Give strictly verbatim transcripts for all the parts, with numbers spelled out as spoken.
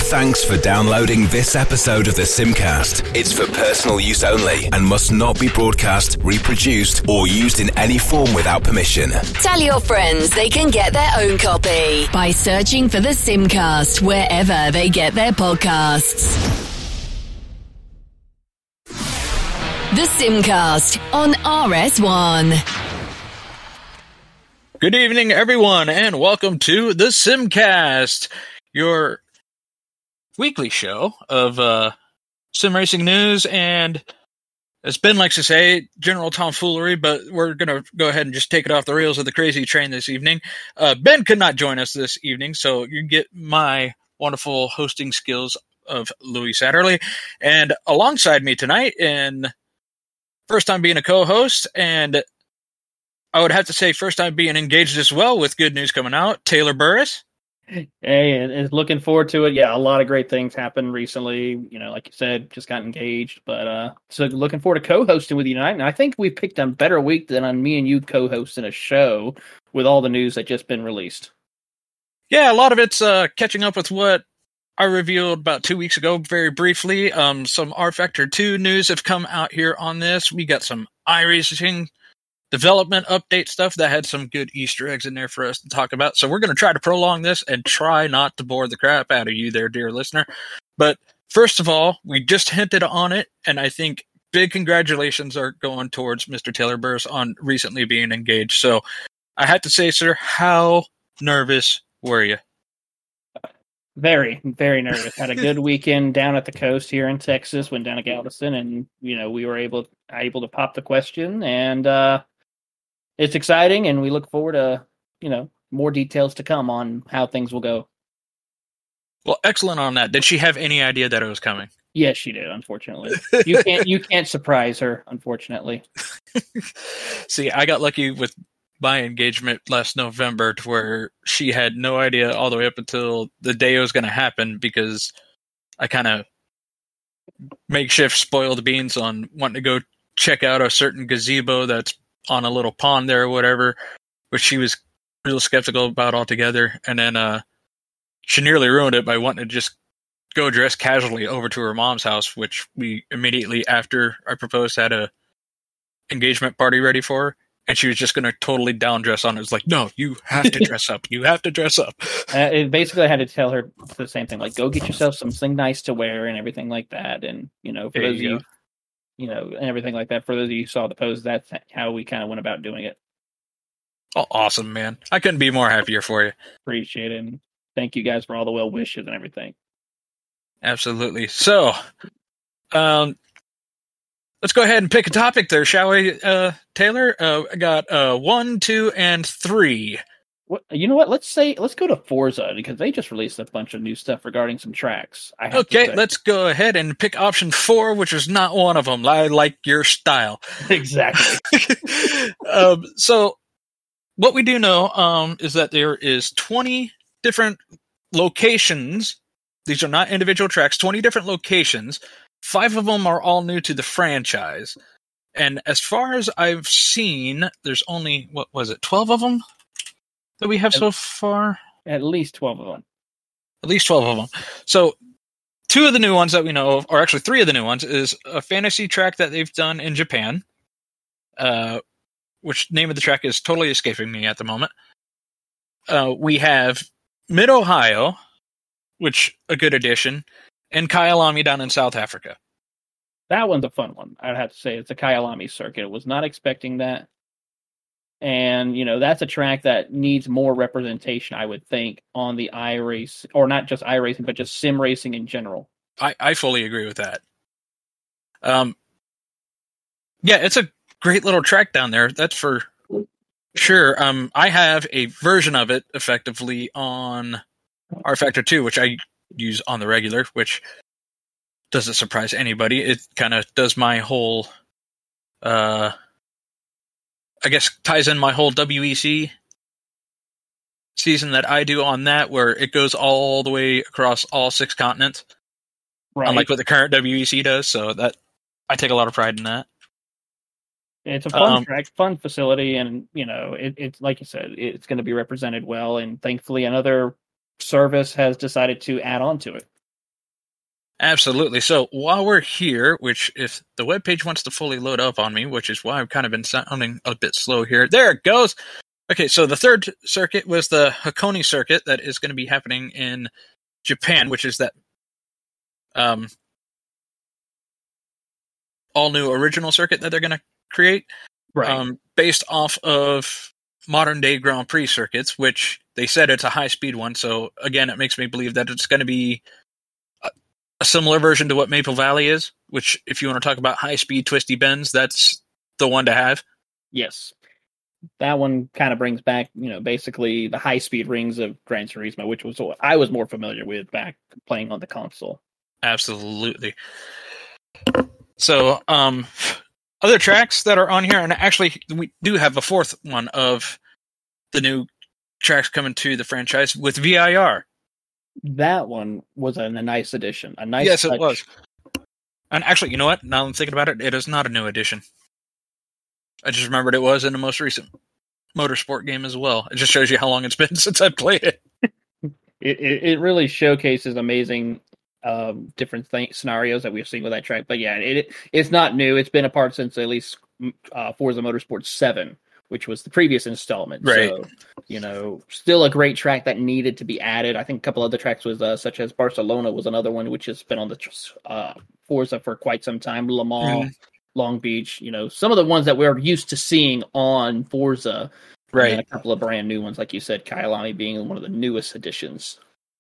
Thanks for downloading this episode of the Simcast. It's for personal use only and must not be broadcast, reproduced, or used in any form without permission. Tell your friends they can get their own copy by searching for the Simcast wherever they get their podcasts. The Simcast on R S one. Good evening, everyone, and welcome to the Simcast, your weekly show of uh, sim racing news and, as Ben likes to say, general tomfoolery, but we're going to go ahead and just take it off the rails of the crazy train this evening. Uh, Ben could not join us this evening, so you get my wonderful hosting skills of Louis Satterley, and alongside me tonight, and first time being a co-host, and I would have to say first time being engaged as well with good news coming out, Taylor Burris. Hey, and looking forward to it. Yeah, a lot of great things happened recently. You know, like you said, just got engaged. But uh, so looking forward to co-hosting with you tonight. And I think we picked a better week than on me and you co-hosting a show with all the news that just been released. Yeah, a lot of it's uh, catching up with what I revealed about two weeks ago, very briefly. Um, some R Factor two news have come out here on this. We got some iRacing development update stuff that had some good Easter eggs in there for us to talk about. So we're going to try to prolong this and try not to bore the crap out of you there, dear listener. But first of all, we just hinted on it, and I think big congratulations are going towards Mister Taylor Burris on recently being engaged. So I had to say, sir, how nervous were you? Very, very nervous. Had a good weekend down at the coast here in Texas. Went down to Galveston, and you know we were able able to pop the question, and uh, it's exciting, and we look forward to you know more details to come on how things will go. Well, excellent on that. Did she have any idea that it was coming? Yes, she did. Unfortunately, you can't you can't surprise her. Unfortunately, see, I got lucky with my engagement last November to where she had no idea all the way up until the day it was going to happen, because I kind of makeshift spoiled beans on wanting to go check out a certain gazebo that's on a little pond there or whatever, which she was real skeptical about altogether. And then uh, she nearly ruined it by wanting to just go dress casually over to her mom's house, which we immediately after I proposed had a engagement party ready for her. And she was just going to totally down dress on it. It was like, no, you have to dress up. You have to dress up. Uh, it basically, I had to tell her the same thing. Like, go get yourself something nice to wear and everything like that. And, you know, for there those you of you, you know, and everything like that. For those of you who saw the post, that's how we kind of went about doing it. Oh, awesome, man. I couldn't be more happier for you. Appreciate it. And thank you guys for all the well wishes and everything. Absolutely. So, um, let's go ahead and pick a topic there, shall we, uh, Taylor? Uh, I got uh, one, two, and three. What, you know what? Let's say let's go to Forza, because they just released a bunch of new stuff regarding some tracks. I have Okay, let's go ahead and pick option four, which is not one of them. I like your style. Exactly. um, so, what we do know um, is that there is twenty different locations. These are not individual tracks. twenty different locations. Five of them are all new to the franchise. And as far as I've seen, there's only, what was it, twelve of them that we have at, so far? At least twelve of them. At least twelve of them. So two of the new ones that we know of, or actually three of the new ones, is a fantasy track that they've done in Japan, uh, which name of the track is totally escaping me at the moment. Uh, we have Mid-Ohio, which a good addition, and Kyalami down in South Africa. That one's a fun one, I'd have to say. It's a Kyalami circuit. I was not expecting that. And, you know, that's a track that needs more representation, I would think, on the iRace, or not just iRacing, but just sim racing in general. I, I fully agree with that. Um, yeah, it's a great little track down there. That's for sure. Um, I have a version of it effectively on R Factor two, which I use on the regular, which doesn't surprise anybody. It kind of does my whole, uh, I guess ties in my whole W E C season that I do on that, where it goes all the way across all six continents, right? Unlike what the current W E C does. So that I take a lot of pride in that. It's a fun um, track, fun facility, and you know, it, it's like you said, it's going to be represented well. And thankfully, another service has decided to add on to it. Absolutely. So while we're here, which if the webpage wants to fully load up on me, which is why I've kind of been sounding a bit slow here. There it goes. Okay, so the third circuit was the Hakone circuit that is going to be happening in Japan, which is that um, all-new original circuit that they're going to create, Right. um, based off of modern-day Grand Prix circuits, which they said it's a high-speed one. So, again, it makes me believe that it's going to be a, a similar version to what Maple Valley is, which, if you want to talk about high-speed twisty bends, that's the one to have. Yes. That one kind of brings back, you know, basically the high-speed rings of Gran Turismo, which was what I was more familiar with back playing on the console. Absolutely. So, um, other tracks that are on here, and actually we do have a fourth one of the new tracks coming to the franchise with V I R. That one was a, a nice addition. A nice Yes, touch. it was. And actually, you know what? Now I'm thinking about it, it is not a new addition. I just remembered it was in the most recent Motorsport game as well. It just shows you how long it's been since I played it. It, it, it really showcases amazing um, different th- scenarios that we've seen with that track. But yeah, it it's not new. It's been a part since at least uh, Forza Motorsport seven, which was the previous installment. Right. So, you know, still a great track that needed to be added. I think a couple other tracks was uh, such as Barcelona was another one, which has been on the uh, Forza for quite some time. Le Mans, mm-hmm. Long Beach, you know, some of the ones that we're used to seeing on Forza. Right. And a couple of brand new ones, like you said, Kyalami being one of the newest additions.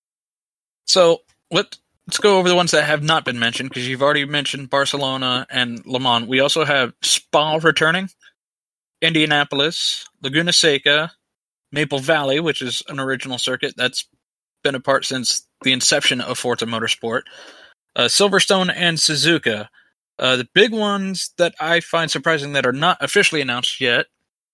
So let, let's go over the ones that have not been mentioned, because you've already mentioned Barcelona and Le Mans. We also have Spa returning, Indianapolis, Laguna Seca, Maple Valley, which is an original circuit that's been apart since the inception of Forza Motorsport, uh, Silverstone, and Suzuka. Uh, the big ones that I find surprising that are not officially announced yet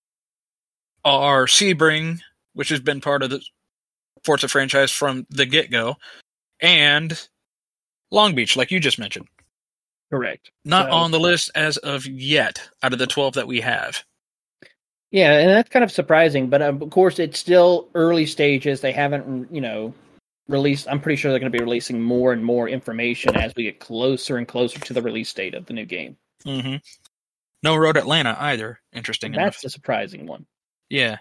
are Sebring, which has been part of the Forza franchise from the get-go, and Long Beach, like you just mentioned. Correct. Not so, on the list as of yet, out of the twelve that we have. Yeah, and that's kind of surprising, but um, of course it's still early stages. They haven't, you know, released. I'm pretty sure they're going to be releasing more and more information as we get closer and closer to the release date of the new game. Mm-hmm. No Road Atlanta either, interesting enough. That's a surprising one. Yeah.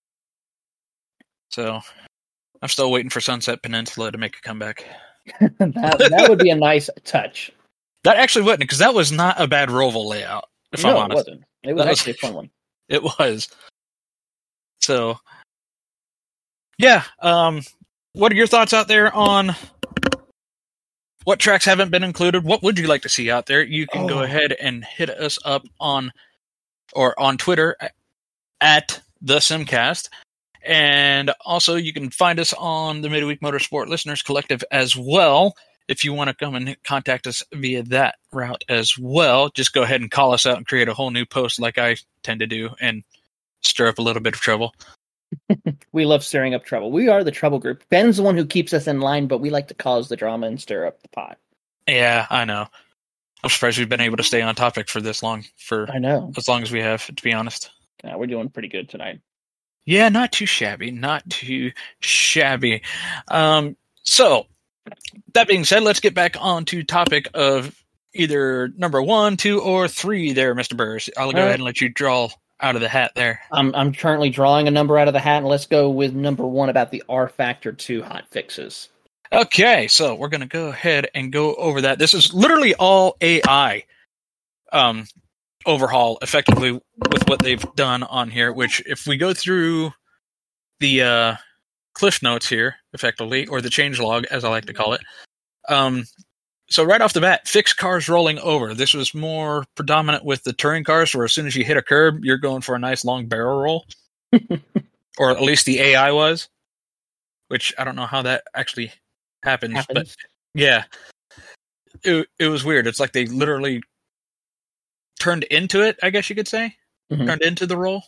So, I'm still waiting for Sunset Peninsula to make a comeback. that that would be a nice touch. That actually wouldn't, because that was not a bad Roval layout, if no, I'm honest. it wasn't. It was that actually was, a fun one. It was. So, yeah. Um, what are your thoughts out there on what tracks haven't been included? What would you like to see out there? You can oh. go ahead and hit us up on, or on Twitter at the Simcast. And also you can find us on the Midweek Motorsport Listeners Collective as well. If you want to come and contact us via that route as well, just go ahead and call us out and create a whole new post like I tend to do and stir up a little bit of trouble. We love stirring up trouble. We are the trouble group. Ben's the one who keeps us in line, but we like to cause the drama and stir up the pot. Yeah, I know. I'm surprised we've been able to stay on topic for this long, for I know. as long as we have, to be honest. Yeah, we're doing pretty good tonight. Yeah, not too shabby. Not too shabby. Um, so, that being said, let's get back on to topic of either number one, two, or three there, Mister Burrs. I'll go uh, ahead and let you draw out of the hat there. I'm I'm currently drawing a number out of the hat, and let's go with number one about the R Factor two hot fixes. Okay, so we're going to go ahead and go over that. This is literally all A I um, overhaul, effectively, with what they've done on here, which if we go through the uh, cliff notes here, effectively, or the changelog, as I like to call it, um, so right off the bat, fixed cars rolling over. This was more predominant with the touring cars, where as soon as you hit a curb, you're going for a nice long barrel roll. Or at least the A I was. Which, I don't know how that actually happens. happens. But, yeah. It, it was weird. It's like they literally turned into it, I guess you could say. Mm-hmm. Turned into the roll.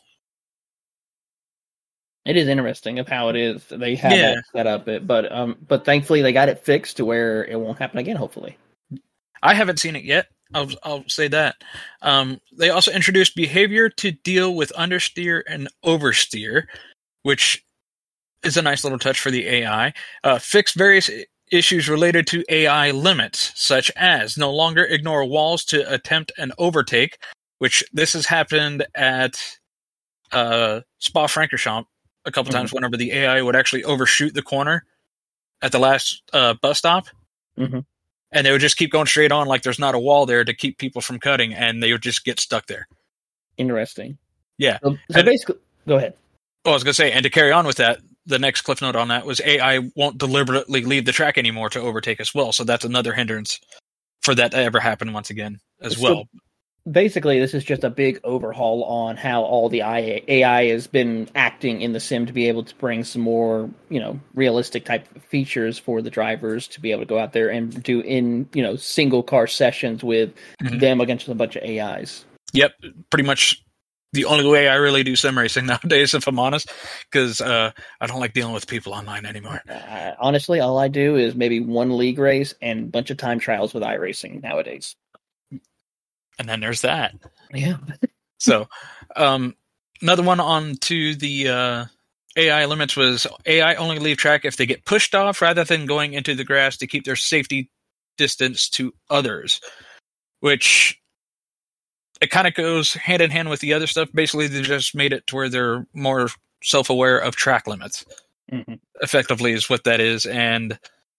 It is interesting of how it is. They have yeah. that set up, it, but um, but thankfully they got it fixed to where it won't happen again. Hopefully, I haven't seen it yet. I'll I'll say that. Um, they also introduced behavior to deal with understeer and oversteer, which is a nice little touch for the A I. Uh, fixed various issues related to A I limits, such as no longer ignore walls to attempt an overtake, which this has happened at uh, Spa-Francorchamps a couple mm-hmm. times whenever the A I would actually overshoot the corner at the last uh, bus stop. Mm-hmm. And they would just keep going straight on like there's not a wall there to keep people from cutting, and they would just get stuck there. Interesting. Yeah. So, so basically, go ahead. Well, I was going to say, and to carry on with that, the next cliff note on that was A I won't deliberately leave the track anymore to overtake as well. So that's another hindrance for that to ever happen once again as so well. Basically, this is just a big overhaul on how all the A I has been acting in the sim to be able to bring some more, you know, realistic type of features for the drivers to be able to go out there and do in, you know, single car sessions with mm-hmm. them against a bunch of A Is. Yep, pretty much. The only way I really do sim racing nowadays, if I'm honest, because uh, I don't like dealing with people online anymore. Uh, honestly, all I do is maybe one league race and a bunch of time trials with iRacing nowadays. And then there's that. Yeah. So, um, another one on to the uh, A I limits was A I only leave track if they get pushed off rather than going into the grass to keep their safety distance to others, which... it kind of goes hand in hand with the other stuff. Basically, they just made it to where they're more self-aware of track limits. Mm-hmm. Effectively is what that is. And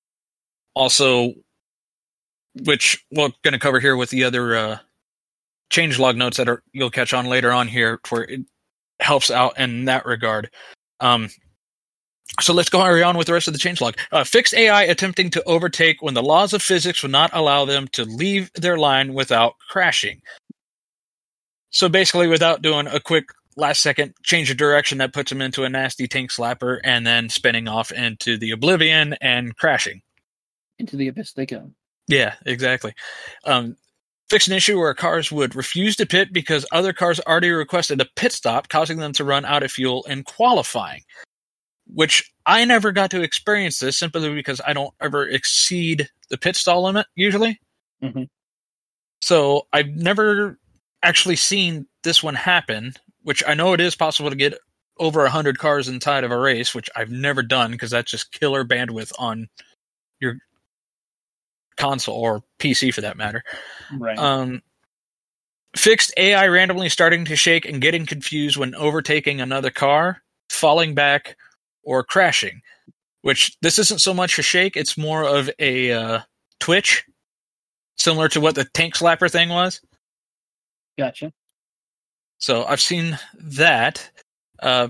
also, which we're going to cover here with the other uh, changelog notes that are you'll catch on later on here, where it helps out in that regard. Um, so let's go on with the rest of the changelog. Uh, fixed A I attempting to overtake when the laws of physics would not allow them to leave their line without crashing. So basically, without doing a quick last-second change of direction that puts them into a nasty tank slapper and then spinning off into the oblivion and crashing. Into the abyss they go. Yeah, exactly. Um, fix an issue where cars would refuse to pit because other cars already requested a pit stop, causing them to run out of fuel in qualifying. Which I never got to experience this simply because I don't ever exceed the pit stall limit, usually. Mm-hmm. So I've never... actually seen this one happen, which I know it is possible to get over one hundred cars inside of a race, which I've never done because that's just killer bandwidth on your console or P C for that matter. Right. Um, fixed A I randomly starting to shake and getting confused when overtaking another car, falling back, or crashing, which this isn't so much a shake, it's more of a uh, twitch, similar to what the tank slapper thing was. Gotcha. So I've seen that. Uh,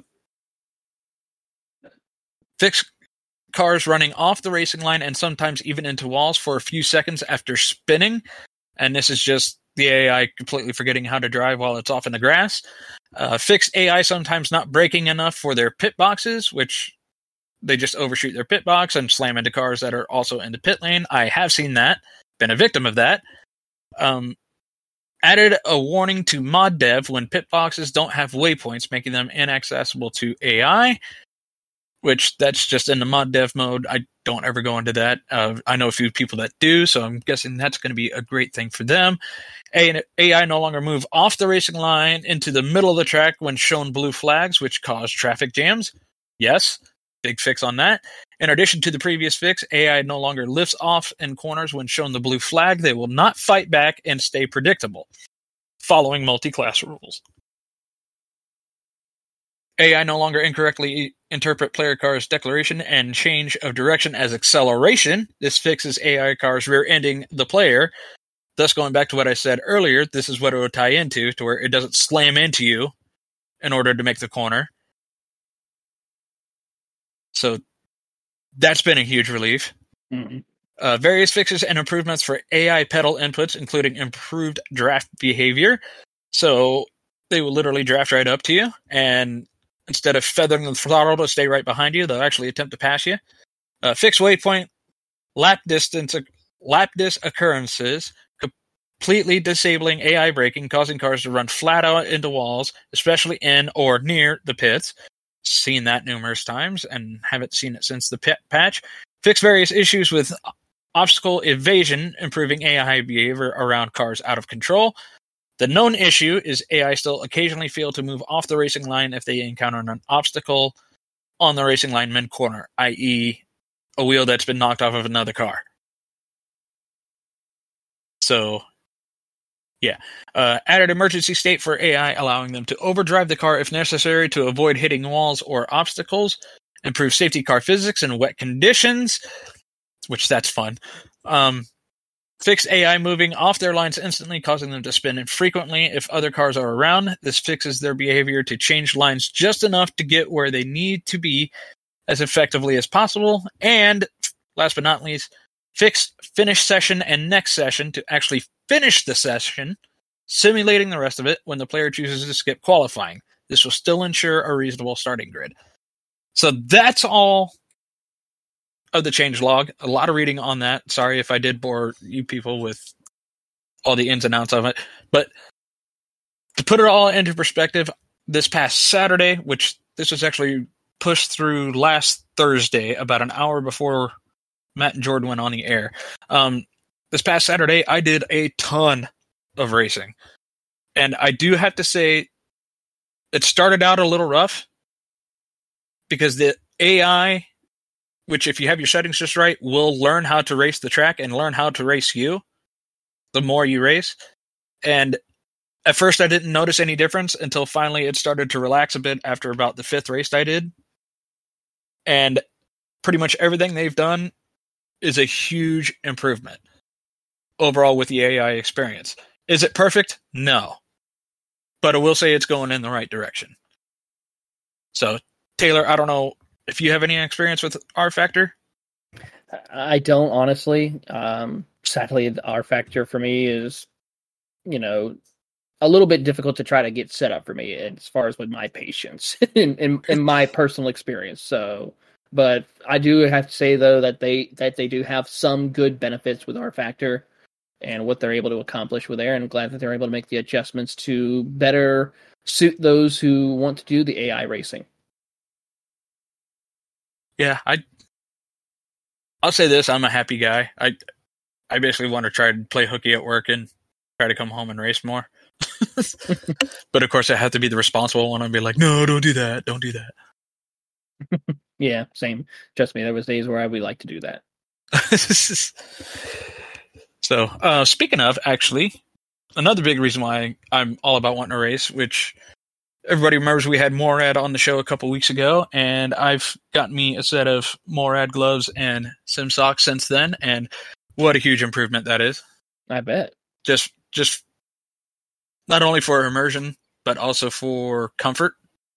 fix cars running off the racing line and sometimes even into walls for a few seconds after spinning. And this is just the A I completely forgetting how to drive while it's off in the grass. Uh, fixed A I sometimes not braking enough for their pit boxes, which they just overshoot their pit box and slam into cars that are also in the pit lane. I have seen that. Been a victim of that. Um, Added a warning to mod dev when pit boxes don't have waypoints, making them inaccessible to A I, which that's just in the mod dev mode. I don't ever go into that. Uh, I know a few people that do, so I'm guessing that's going to be a great thing for them. A I no longer move off the racing line into the middle of the track when shown blue flags, which cause traffic jams. Yes, big fix on that. In addition to the previous fix, A I no longer lifts off in corners when shown the blue flag. They will not fight back and stay predictable, following multi-class rules. A I no longer incorrectly interpret player cars' declaration and change of direction as acceleration. This fixes A I cars rear-ending the player. Thus, going back to what I said earlier, this is what it would tie into, to where it doesn't slam into you in order to make the corner. So that's been a huge relief. Mm-hmm. Uh, various fixes and improvements for A I pedal inputs, including improved draft behavior. So they will literally draft right up to you, and instead of feathering the throttle to stay right behind you, they'll actually attempt to pass you. Uh, fixed waypoint, lap distance, lap dis occurrences, completely disabling A I braking, causing cars to run flat out into walls, especially in or near the pits. Seen that numerous times and haven't seen it since the pit patch. Fix various issues with obstacle evasion, improving A I behavior around cars out of control. The known issue is A I still occasionally fail to move off the racing line if they encounter an obstacle on the racing line mid-corner, that is a wheel that's been knocked off of another car. So, yeah. Uh, added emergency state for A I, allowing them to overdrive the car if necessary to avoid hitting walls or obstacles. Improve safety car physics in wet conditions, which that's fun. Um, fix A I moving off their lines instantly, causing them to spin infrequently if other cars are around. This fixes their behavior to change lines just enough to get where they need to be as effectively as possible. And, last but not least, fix finish session and next session to actually finish the session, simulating the rest of it when the player chooses to skip qualifying. This will still ensure a reasonable starting grid. So that's all of the changelog. A lot of reading on that. Sorry if I did bore you people with all the ins and outs of it. But to put it all into perspective, this past Saturday, which this was actually pushed through last Thursday, about an hour before Matt and Jordan went on the air. Um, this past Saturday, I did a ton of racing. And I do have to say, it started out a little rough because the A I, which if you have your settings just right, will learn how to race the track and learn how to race you the more you race. And at first I didn't notice any difference until finally it started to relax a bit after about the fifth race I did. And pretty much everything they've done is a huge improvement overall with the A I experience. Is it perfect? No. But I will say it's going in the right direction. So, Taylor, I don't know if you have any experience with R Factor. I don't, honestly. Um, sadly, the R Factor for me is, you know, a little bit difficult to try to get set up for me as far as with my patience in, in, in my personal experience. So, but I do have to say though that they that they do have some good benefits with R Factor and what they're able to accomplish with there. And I'm glad that they're able to make the adjustments to better suit those who want to do the A I racing. Yeah, I. I'll say this: I'm a happy guy. I, I basically want to try to play hooky at work and try to come home and race more. But of course, I have to be the responsible one and be like, "No, don't do that. Don't do that." Yeah, same. Trust me, there was days where I would like to do that. So, uh, speaking of, actually, another big reason why I'm all about wanting to race, which everybody remembers we had Morad on the show a couple weeks ago, and I've gotten me a set of Morad gloves and Sim socks since then, and what a huge improvement that is. I bet. Just, just not only for immersion, but also for comfort.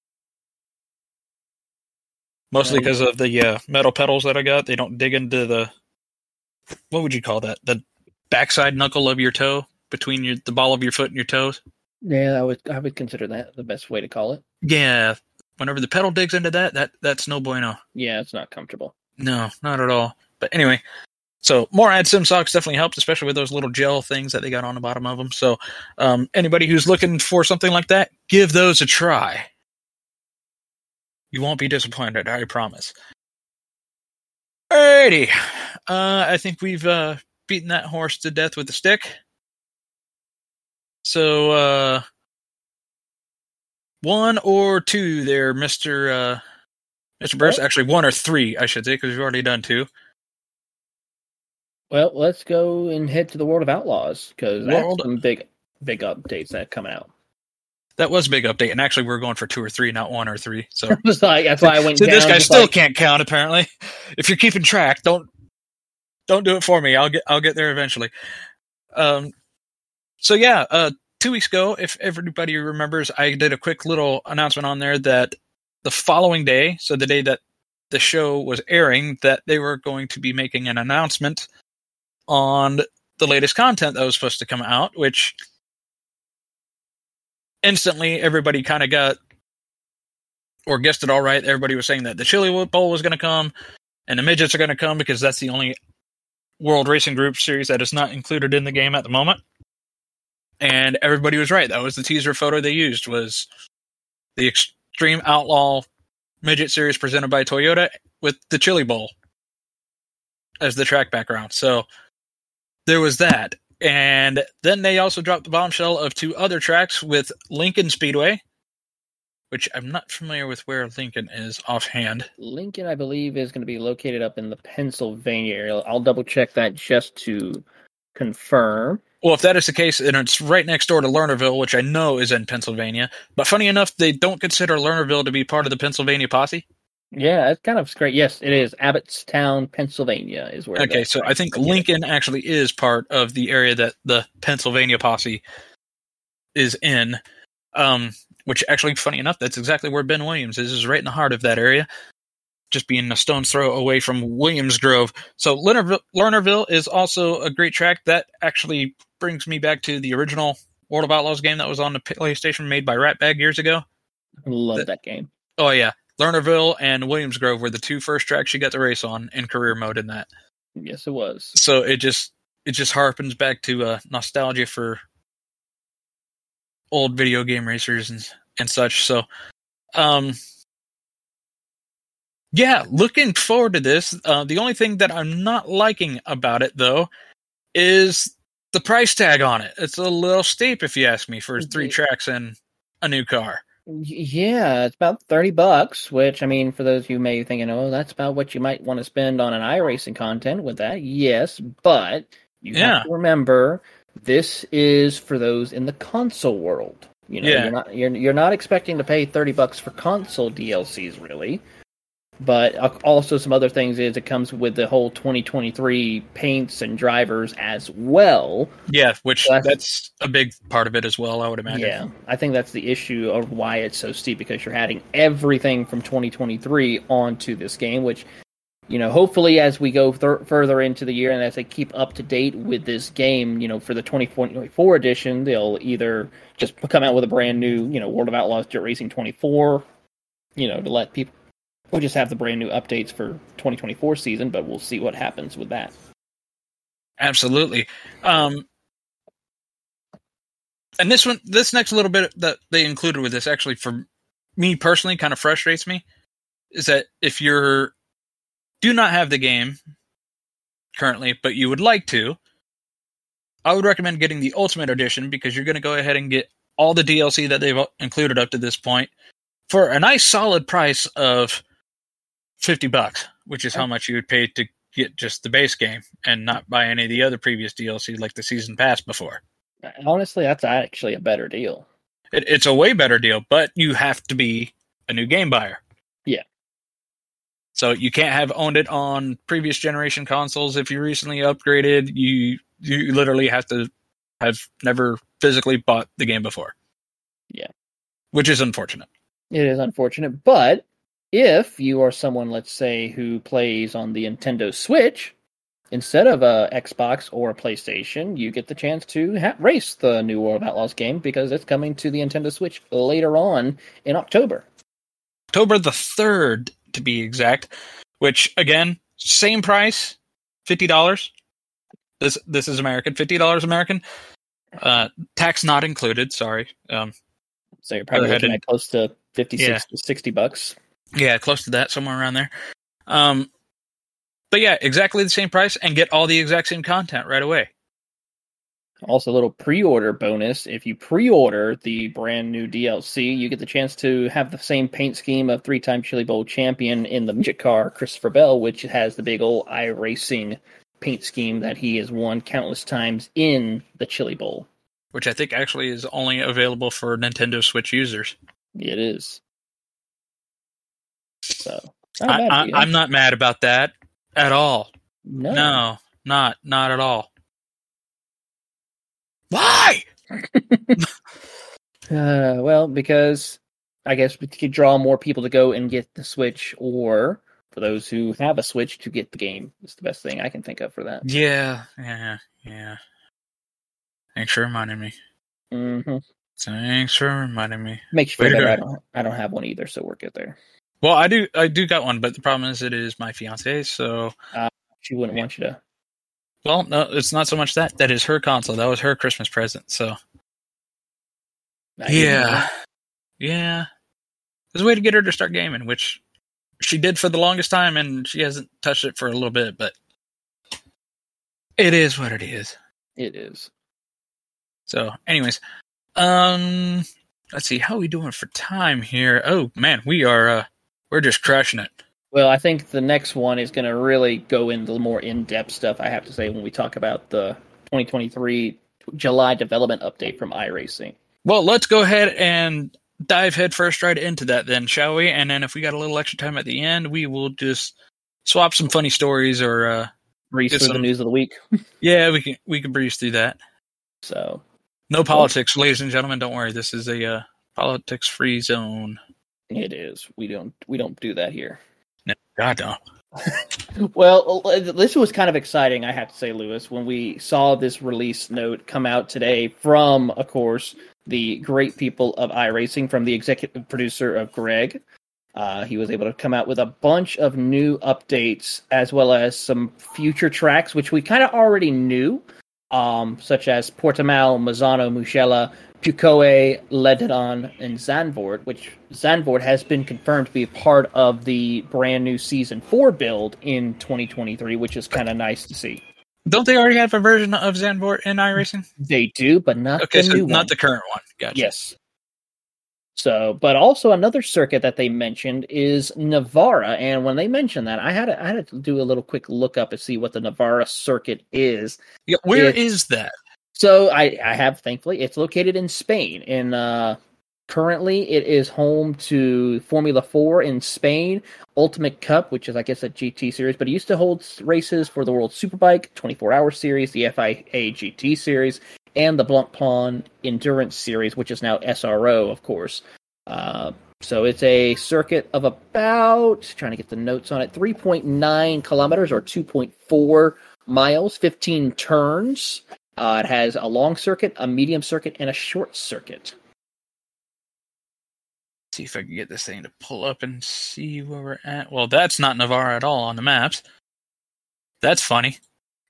Mostly because of the uh, metal pedals that I got. They don't dig into the, what would you call that? The backside knuckle of your toe between your, the ball of your foot and your toes. Yeah, I would I would consider that the best way to call it. Yeah, whenever the pedal digs into that, that that's no bueno. Yeah, it's not comfortable. No, not at all. But anyway, so Morad Sim socks definitely helped, especially with those little gel things that they got on the bottom of them. So um, anybody who's looking for something like that, give those a try. You won't be disappointed, I promise. Alrighty. Uh, I think we've uh, beaten that horse to death with a stick. So, uh, one or two there, Mister Uh, Mister Burst. Actually, one or three, I should say, because we've already done two. Well, let's go and head to the World of Outlaws, because that's some big, big updates that come out. That was a big update, and actually we're going for two or three, not one or three. So like, that's why I went so down. This guy still like... can't count, apparently. If you're keeping track, don't don't do it for me. I'll get I'll get there eventually. Um. So yeah, uh, two weeks ago, if everybody remembers, I did a quick little announcement on there that the following day, so the day that the show was airing, that they were going to be making an announcement on the latest content that was supposed to come out, which instantly everybody kind of got, or guessed it all right. Everybody was saying that the Chili Bowl was going to come, and the midgets are going to come, because that's the only World Racing Group series that is not included in the game at the moment. And everybody was right. That was the teaser photo they used, was the Extreme Outlaw Midget Series presented by Toyota with the Chili Bowl as the track background. So there was that. And then they also dropped the bombshell of two other tracks with Lincoln Speedway, which I'm not familiar with where Lincoln is offhand. Lincoln, I believe, is going to be located up in the Pennsylvania area. I'll double check that just to confirm. Well, if that is the case, then it's right next door to Lernerville, which I know is in Pennsylvania. But funny enough, they don't consider Lernerville to be part of the Pennsylvania posse. Yeah, it's kind of great. Yes, it is. Abbottstown, Pennsylvania is where. Okay, so I think Lincoln actually is part of the area that the Pennsylvania posse is in. Um, which actually, funny enough, that's exactly where Ben Williams is, is right in the heart of that area, just being a stone's throw away from Williams Grove. So Lernerville, Lernerville is also a great track. That actually brings me back to the original World of Outlaws game that was on the PlayStation made by Ratbag years ago. Love that, that game. Oh, yeah. Lernerville and Williams Grove were the two first tracks you got to race on in career mode in that. Yes, it was. So it just it just harpens back to uh, nostalgia for old video game racers and and such. So, um, yeah, looking forward to this. Uh, the only thing that I'm not liking about it, though, is the price tag on it. It's a little steep, if you ask me, for three tracks and a new car. Yeah, it's about thirty bucks, which, I mean, for those of you who may be thinking, oh, that's about what you might want to spend on an iRacing content with that. Yes, but you yeah. have to remember, this is for those in the console world. You know, yeah. you're not you're you're not expecting to pay thirty bucks for console D L Cs, really. But also some other things is it comes with the whole twenty twenty-three paints and drivers as well. Yeah, which so that's, that's a big part of it as well, I would imagine. Yeah, I think that's the issue of why it's so steep, because you're adding everything from twenty twenty-three onto this game, which, you know, hopefully as we go th- further into the year and as they keep up to date with this game, you know, for the twenty twenty-four edition, they'll either just come out with a brand new, you know, World of Outlaws Dirt Racing twenty-four, you know, to let people... We'll just have the brand new updates for twenty twenty-four season, but we'll see what happens with that. Absolutely. Um, and this one, this next little bit that they included with this, actually, for me personally, kind of frustrates me, is that if you're do not have the game currently, but you would like to, I would recommend getting the Ultimate Edition, because you're going to go ahead and get all the D L C that they've included up to this point for a nice solid price of fifty bucks, which is how much you would pay to get just the base game and not buy any of the other previous D L C like the season pass before. Honestly, that's actually a better deal. It, it's a way better deal, but you have to be a new game buyer. Yeah. So you can't have owned it on previous generation consoles. If you recently upgraded, you you literally have to have never physically bought the game before. Yeah. Which is unfortunate. It is unfortunate, but if you are someone, let's say, who plays on the Nintendo Switch, instead of a Xbox or a PlayStation, you get the chance to ha- race the new World of Outlaws game, because it's coming to the Nintendo Switch later on in October. October the third, to be exact, which, again, same price, fifty dollars. This this is American, fifty dollars American. Uh, tax not included, sorry. Um, so you're probably looking at close to fifty-six yeah. to sixty bucks. Yeah, close to that, somewhere around there. Um, but yeah, exactly the same price, and get all the exact same content right away. Also, a little pre-order bonus. If you pre-order the brand new D L C, you get the chance to have the same paint scheme of three-time Chili Bowl champion in the Magic car, Christopher Bell, which has the big old iRacing paint scheme that he has won countless times in the Chili Bowl. Which I think actually is only available for Nintendo Switch users. It is. So, I, I, I'm not mad about that at all. No, no, not not at all. Why? uh, well, because I guess we could draw more people to go and get the Switch, or for those who have a Switch to get the game. It's the best thing I can think of for that. Yeah, yeah, yeah. Thanks for reminding me. Mm-hmm. Thanks for reminding me. Makes you feel better. I don't, I don't have one either, so we're good there. Well, I do I do got one, but the problem is it is my fiance's, so... Uh, she wouldn't want you to... Well, no, it's not so much that. That is her console. That was her Christmas present, so... Yeah. Yeah. There's a way to get her to start gaming, which she did for the longest time, and she hasn't touched it for a little bit, but... It is what it is. It is. So, anyways... Um... let's see, how are we doing for time here? Oh man, we are uh, we're just crushing it. Well, I think the next one is going to really go into more in-depth stuff, I have to say, when we talk about the twenty twenty-three July development update from iRacing. Well, let's go ahead and dive headfirst right into that then, shall we? And then if we got a little extra time at the end, we will just swap some funny stories or uh, breeze through some, the news of the week. Yeah, we can we can breeze through that. So, no politics, well, ladies and gentlemen. Don't worry, this is a uh, politics-free zone. It is. We don't we don't do that here. No, God no. Well, this was kind of exciting, I have to say, Lewis, when we saw this release note come out today from, of course, the great people of iRacing, from the executive producer of Greg. Uh, he was able to come out with a bunch of new updates, as well as some future tracks, which we kind of already knew, um, such as Portimao, Mazzano, Mugello, Pucoe, Ledon, and Zandvoort, which Zandvoort has been confirmed to be a part of the brand new Season four build in twenty twenty-three, which is kind of nice to see. Don't they already have a version of Zandvoort in iRacing? They do, but not okay, the so new one. Not the current one. Gotcha. Yes. So, but also another circuit that they mentioned is Navarra, and when they mentioned that, I had to, I had to do a little quick look up and see what the Navarra circuit is. Yeah, where it's, is that? So I, I have, thankfully, it's located in Spain. In uh, currently, it is home to Formula Four in Spain, Ultimate Cup, which is, I guess, a G T series, but it used to hold races for the World Superbike, twenty-four hour series, the F I A G T series, and the Blancpain Endurance series, which is now S R O, of course. Uh, so it's a circuit of about, trying to get the notes on it, three point nine kilometers or two point four miles, fifteen turns. Uh, it has a long circuit, a medium circuit, and a short circuit. See if I can get this thing to pull up and see where we're at. Well, that's not Navarra at all on the maps. That's funny.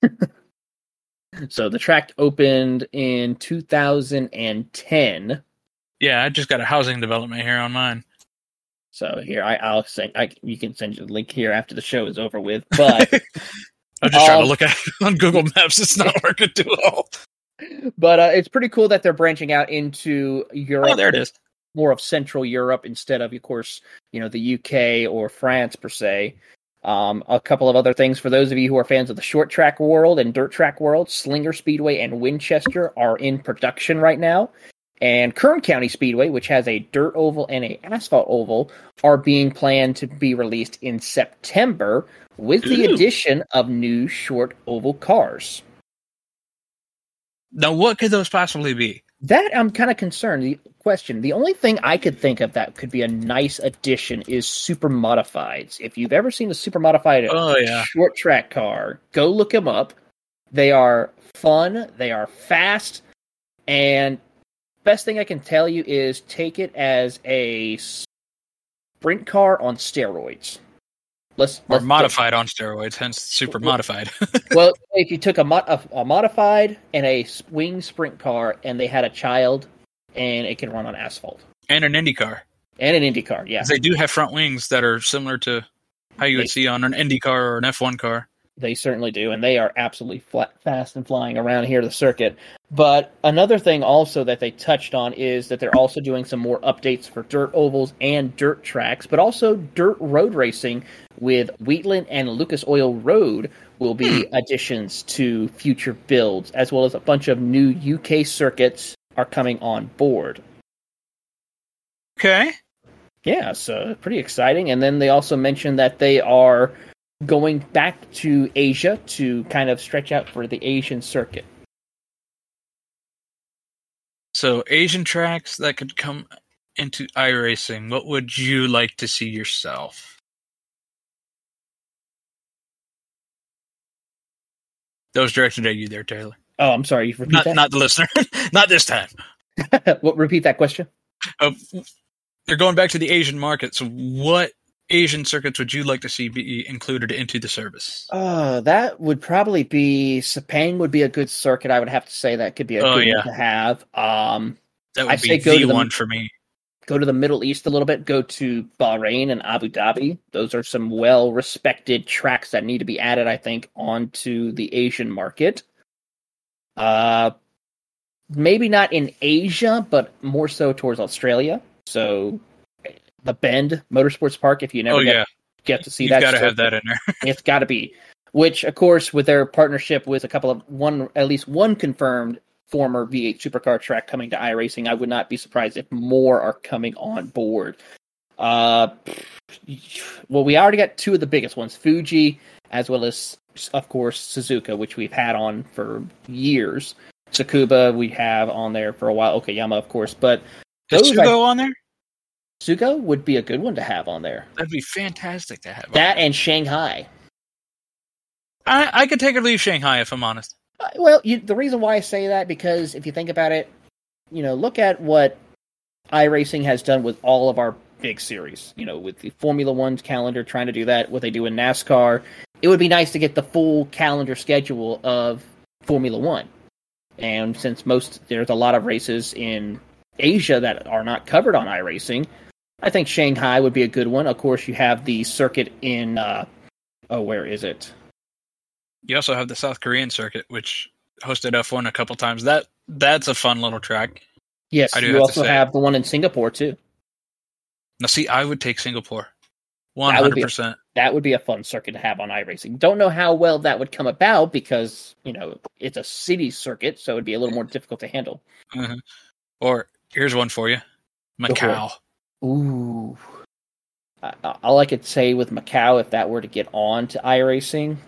So the track opened in two thousand ten. Yeah, I just got a housing development here on mine. So here, I, I'll send. I you can send you the link here after the show is over with. But I'm just um, trying to look at it on Google Maps. It's not working too well. But uh, it's pretty cool that they're branching out into Europe. Oh, there it is. More of Central Europe instead of, of course, you know, the U K or France per se. Um, a couple of other things for those of you who are fans of the short track world and dirt track world. Slinger Speedway and Winchester are in production right now. And Kern County Speedway, which has a dirt oval and a asphalt oval, are being planned to be released in September with the Ooh. addition of new short oval cars. Now, what could those possibly be? That I'm kind of concerned. The question, the only thing I could think of that could be a nice addition is super modifieds. If you've ever seen a super modified oh, yeah. short track car, go look them up. They are fun. They are fast. And best thing I can tell you is take it as a sprint car on steroids. Let's, or let's modified on steroids, hence super modified. Well, if you took a, mo- a, a modified and a wing sprint car and they had a child and it can run on asphalt. And an Indy car. And an Indy car, yeah. They do have front wings that are similar to how you they, would see on an Indy car or an F one car. They certainly do, and they are absolutely flat, fast and flying around here the circuit. But another thing also that they touched on is that they're also doing some more updates for dirt ovals and dirt tracks, but also dirt road racing with Wheatland and Lucas Oil Road will be hmm. additions to future builds, as well as a bunch of new U K circuits are coming on board. Okay. Yeah, so pretty exciting. And then they also mentioned that they are going back to Asia to kind of stretch out for the Asian circuit. So Asian tracks that could come into iRacing, what would you like to see yourself? That was directed at you there, Taylor. Oh, I'm sorry. You repeat not, that? Not the listener. Not this time. What? Repeat that question. Uh, they're going back to the Asian market. So what Asian circuits would you like to see be included into the service? Uh, that would probably be Sepang would be a good circuit. I would have to say that could be a oh, good yeah. one to have. Um, that would I be say go the, to the one for me. Go to the Middle East a little bit. Go to Bahrain and Abu Dhabi. Those are some well-respected tracks that need to be added, I think, onto the Asian market. Uh, maybe not in Asia, but more so towards Australia. So the Bend Motorsports Park, if you never oh, get, yeah. get to see You've that. You've got to so have that in there. It's got to be. Which, of course, with their partnership with a couple of one, at least one confirmed former V eight supercar track coming to iRacing, I would not be surprised if more are coming on board. Uh, well, we already got two of the biggest ones, Fuji, as well as, of course, Suzuka, which we've had on for years. Tsukuba we have on there for a while. Okayama, of course, but Is Sugo on there? Sugo would be a good one to have on there. That'd be fantastic to have. That and Shanghai. I, I could take or leave Shanghai if I'm honest. Uh, well, you, the reason why I say that, because if you think about it, you know, look at what iRacing has done with all of our big series. You know, with the Formula One calendar, trying to do that, what they do in NASCAR. It would be nice to get the full calendar schedule of Formula One. And since most there's a lot of races in Asia that are not covered on iRacing, I think Shanghai would be a good one. Of course, you have the circuit in, uh, oh, where is it? You also have the South Korean circuit, which hosted F one a couple times. That That's a fun little track. Yes, I do you have also to say. have the one in Singapore, too. Now, see, I would take Singapore. one hundred percent. That would be a fun circuit to have on iRacing. Don't know how well that would come about because, you know, it's a city circuit, so it'd be a little more difficult to handle. Mm-hmm. Or, here's one for you. Macau. Ooh. Uh, all I could say with Macau, if that were to get on to iRacing,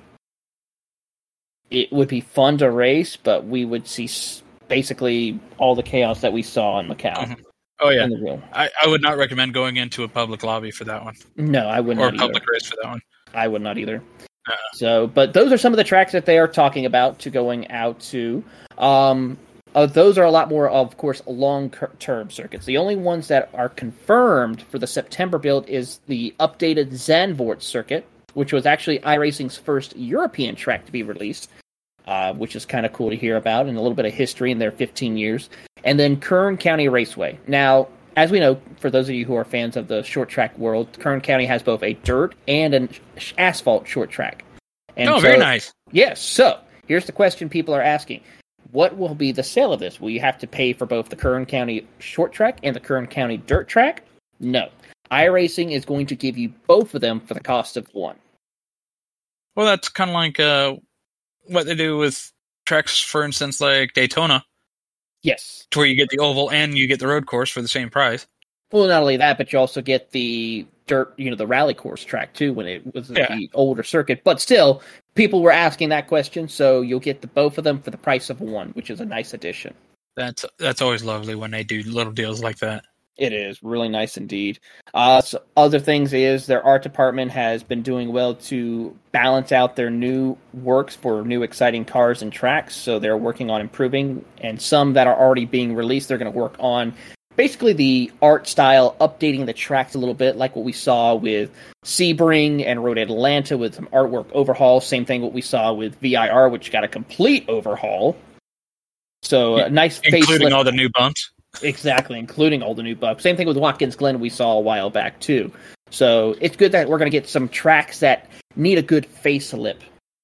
it would be fun to race, but we would see basically all the chaos that we saw in Macau. Mm-hmm. Oh, yeah. In the real. I, I would not recommend going into a public lobby for that one. No, I would or not a public either. race for that one. I would not either. Uh, so, but those are some of the tracks that they are talking about to going out to. Um, uh, those are a lot more, of course, long-term circuits. The only ones that are confirmed for the September build is the updated Zandvoort circuit, which was actually iRacing's first European track to be released, uh, which is kind of cool to hear about, and a little bit of history in their fifteen years. And then Kern County Raceway. Now, as we know, for those of you who are fans of the short track world, Kern County has both a dirt and an asphalt short track. And oh, so, very nice. Yes. So, here's the question people are asking. What will be the sale of this? Will you have to pay for both the Kern County short track and the Kern County dirt track? No. iRacing is going to give you both of them for the cost of one. Well, that's kind of like uh, what they do with tracks, for instance, like Daytona. Yes. To where you get the oval and you get the road course for the same price. Well, not only that, but you also get the dirt, you know, the rally course track too when it was yeah. the older circuit. But still, people were asking that question, so you'll get the both of them for the price of one, which is a nice addition. That's that's always lovely when they do little deals like that. It is really nice indeed. Uh, so other things is their art department has been doing well to balance out their new works for new exciting cars and tracks. So they're working on improving, and some that are already being released, they're going to work on basically the art style, updating the tracks a little bit, like what we saw with Sebring and Road Atlanta with some artwork overhaul. Same thing what we saw with V I R, which got a complete overhaul. So a nice including facelift. all the new bumps. Exactly, including all the new bugs. Same thing with Watkins Glen we saw a while back, too. So it's good that we're going to get some tracks that need a good facelift.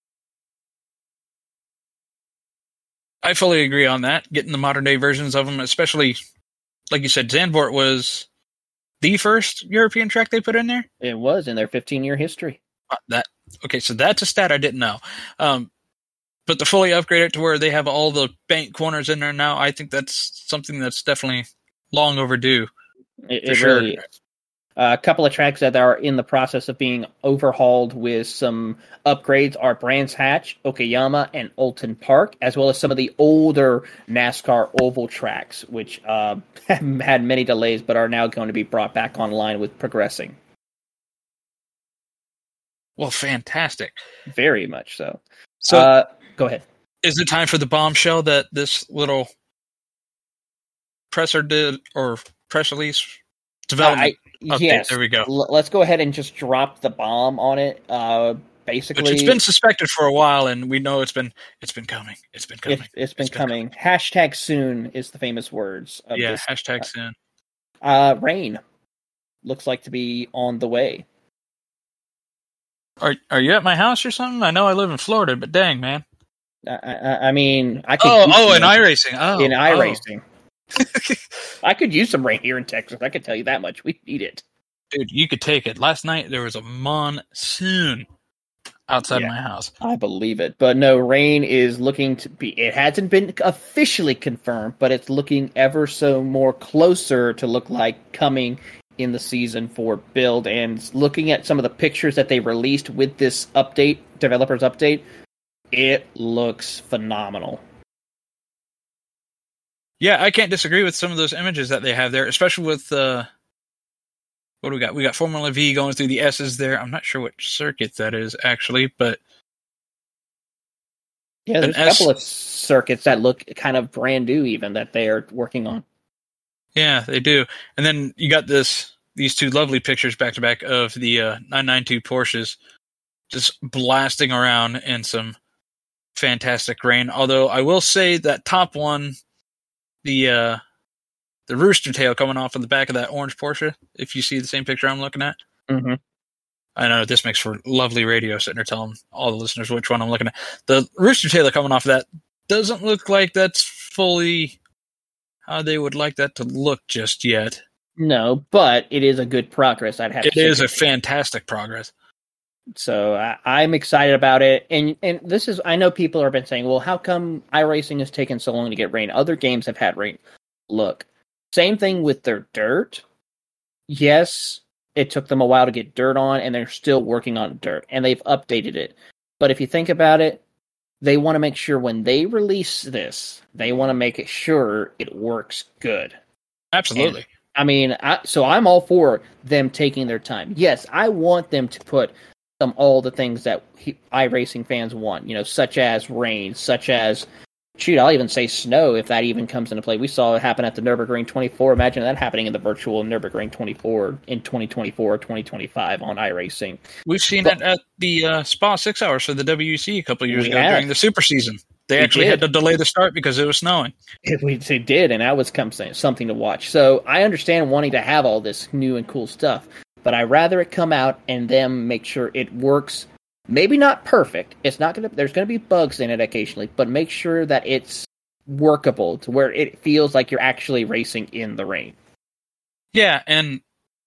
I fully agree on that. Getting the modern-day versions of them, especially, like you said, Zandvoort was the first European track they put in there? It was in their fifteen-year history. Uh, that Okay, so that's a stat I didn't know. Um, but to fully upgrade it to where they have all the bank corners in there now, I think that's something that's definitely long overdue. It, it sure. really is. Uh, a couple of tracks that are in the process of being overhauled with some upgrades are Brands Hatch, Okayama, and Alton Park, as well as some of the older NASCAR oval tracks, which uh, had many delays but are now going to be brought back online with progressing. Well, fantastic. Very much so. So, uh, go ahead. Is it time for the bombshell that this little presser did, or press release development? Uh, I, yes. There we go. L- let's go ahead and just drop the bomb on it. Uh, basically, Which it's been suspected for a while, and we know it's been it's been coming. It's been coming. It, it's been it's coming. Been coming. Hashtag soon is the famous words. Of yeah. this. Hashtag uh, soon. Uh, rain looks like to be on the way. Are Are you at my house or something? I know I live in Florida, but dang, man. I, I, I mean, I could. Oh, oh, in iRacing. Oh, in oh. iRacing. I could use some rain here in Texas. I can tell you that much. We need it. Dude, you could take it. Last night there was a monsoon outside Yeah, my house. I believe it. But no, rain is looking to be, it hasn't been officially confirmed, but it's looking ever so more closer to look like coming in the season for Build. And looking at some of the pictures that they released with this update, developers update, it looks phenomenal. Yeah, I can't disagree with some of those images that they have there, especially with uh, what do we got? We got Formula V going through the S's there. I'm not sure which circuit that is actually, but yeah, there's a S- couple of circuits that look kind of brand new, even that they are working on. Yeah, they do. And then you got this these two lovely pictures back to back of the uh, nine ninety-two Porsches just blasting around in some fantastic rain. Although I will say that top one, the uh, the rooster tail coming off of the back of that orange Porsche, if you see the same picture I'm looking at. Mm-hmm. I know this makes for lovely radio sitting there telling all the listeners which one I'm looking at. The rooster tail coming off of that doesn't look like that's fully how they would like that to look just yet. No, but it is a good progress. I'd have It to say is a fantastic progress. So I, I'm excited about it, and and this is I know people have been saying, well, how come iRacing has taken so long to get rain? Other games have had rain. Look, same thing with their dirt. Yes, it took them a while to get dirt on, and they're still working on dirt, and they've updated it. But if you think about it, they want to make sure when they release this, they want to make it sure it works good. Absolutely. And, I mean, I, so I'm all for them taking their time. Yes, I want them to put some all the things that he, iRacing fans want, you know, such as rain, such as, shoot, I'll even say snow if that even comes into play. We saw it happen at the Nürburgring twenty-four. Imagine that happening in the virtual Nürburgring twenty-four in twenty twenty-four or twenty twenty-five on iRacing. We've seen but, it at the uh, Spa Six Hours for the W E C a couple of years ago have. during the Super Season. They We actually did. had to delay the start because it was snowing. We did, and that was something to watch. So I understand wanting to have all this new and cool stuff, but I'd rather it come out and them make sure it works. Maybe not perfect. It's not gonna. There's gonna be bugs in it occasionally, but make sure that it's workable to where it feels like you're actually racing in the rain. Yeah, and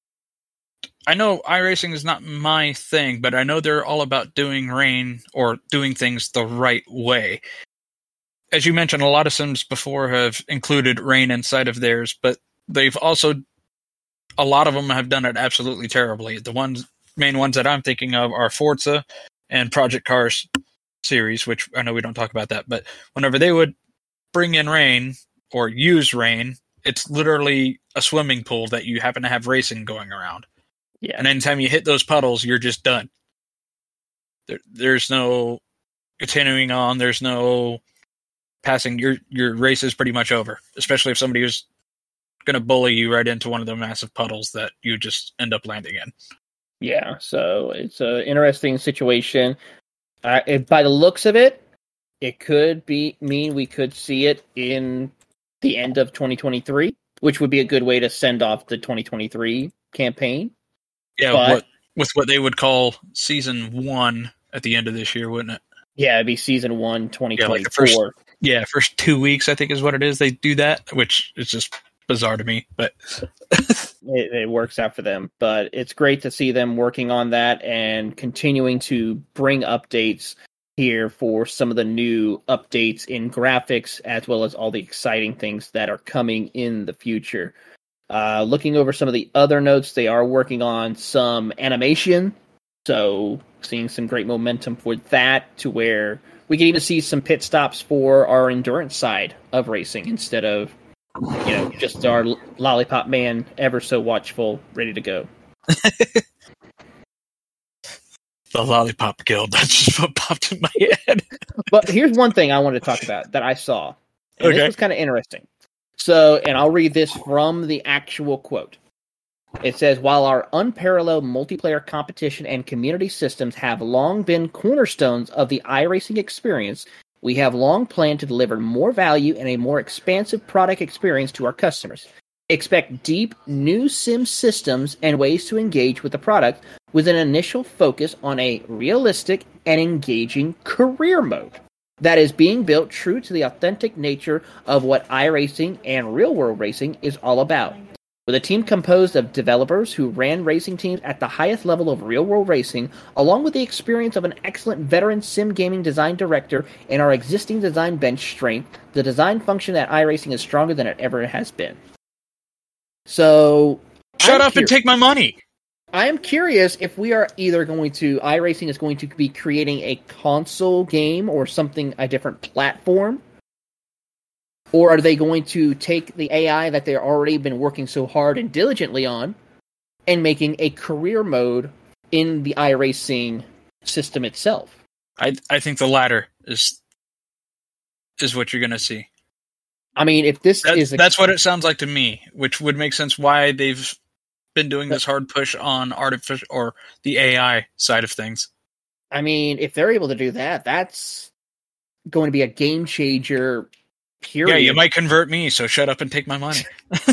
I know iRacing is not my thing, but I know they're all about doing rain or doing things the right way. As you mentioned, a lot of sims before have included rain inside of theirs, but they've also, a lot of them have done it absolutely terribly. The ones, main ones that I'm thinking of are Forza and Project Cars series, which I know we don't talk about that, but whenever they would bring in rain or use rain, it's literally a swimming pool that you happen to have racing going around. Yeah. And anytime you hit those puddles, you're just done. There, there's no continuing on. There's no passing. Your your race is pretty much over, especially if somebody was going to bully you right into one of the massive puddles that you just end up landing in. Yeah, so it's an interesting situation. Uh, if, by the looks of it, it could be mean we could see it in the end of twenty twenty-three, which would be a good way to send off the twenty twenty-three campaign. Yeah, But- what, with what they would call season one at the end of this year, wouldn't it? Yeah, it'd be season one, twenty Yeah, like twenty-four. the first, yeah, first two weeks, I think is what it is. They do that, which is just bizarre to me, but it, it works out for them. But it's great to see them working on that and continuing to bring updates here for some of the new updates in graphics, as well as all the exciting things that are coming in the future. Uh, looking over some of the other notes, they are working on some animation, so seeing some great momentum for that, to where we can even see some pit stops for our endurance side of racing instead of, you know, just our lollipop man ever so watchful, ready to go. the Lollipop Guild, that's just what popped in my head. But here's one thing I wanted to talk about that I saw. And Okay. This was kind of interesting. So, and I'll read this from the actual quote. It says, while our unparalleled multiplayer competition and community systems have long been cornerstones of the iRacing experience, we have long planned to deliver more value and a more expansive product experience to our customers. Expect deep, new sim systems and ways to engage with the product, with an initial focus on a realistic and engaging career mode. that is being built true to the authentic nature of what iRacing and real-world racing is all about. With a team composed of developers who ran racing teams at the highest level of real-world racing, along with the experience of an excellent veteran sim gaming design director and our existing design bench strength, the design function at iRacing is stronger than it ever has been. So, shut I'm up and take my money. I am curious if we are either going to iRacing is going to be creating a console game or something, a different platform. Or are they going to take the A I that they've already been working so hard and diligently on and making a career mode in the iRacing system itself? I I think the latter is is what you're going to see. I mean, if this that's, is... A, that's what it sounds like to me, which would make sense why they've been doing this hard push on artificial or the A I side of things. I mean, if they're able to do that, that's going to be a game changer. Period. Yeah, you might convert me, so shut up and take my money.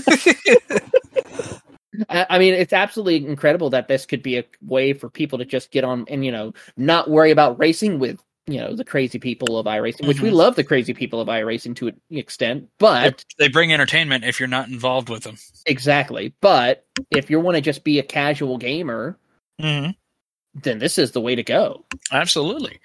I mean, it's absolutely incredible that this could be a way for people to just get on and, you know, not worry about racing with, you know, the crazy people of iRacing, mm-hmm. which we love the crazy people of iRacing to an extent, but... They bring entertainment if you're not involved with them. Exactly. But if you want to just be a casual gamer, mm-hmm. then this is the way to go. Absolutely.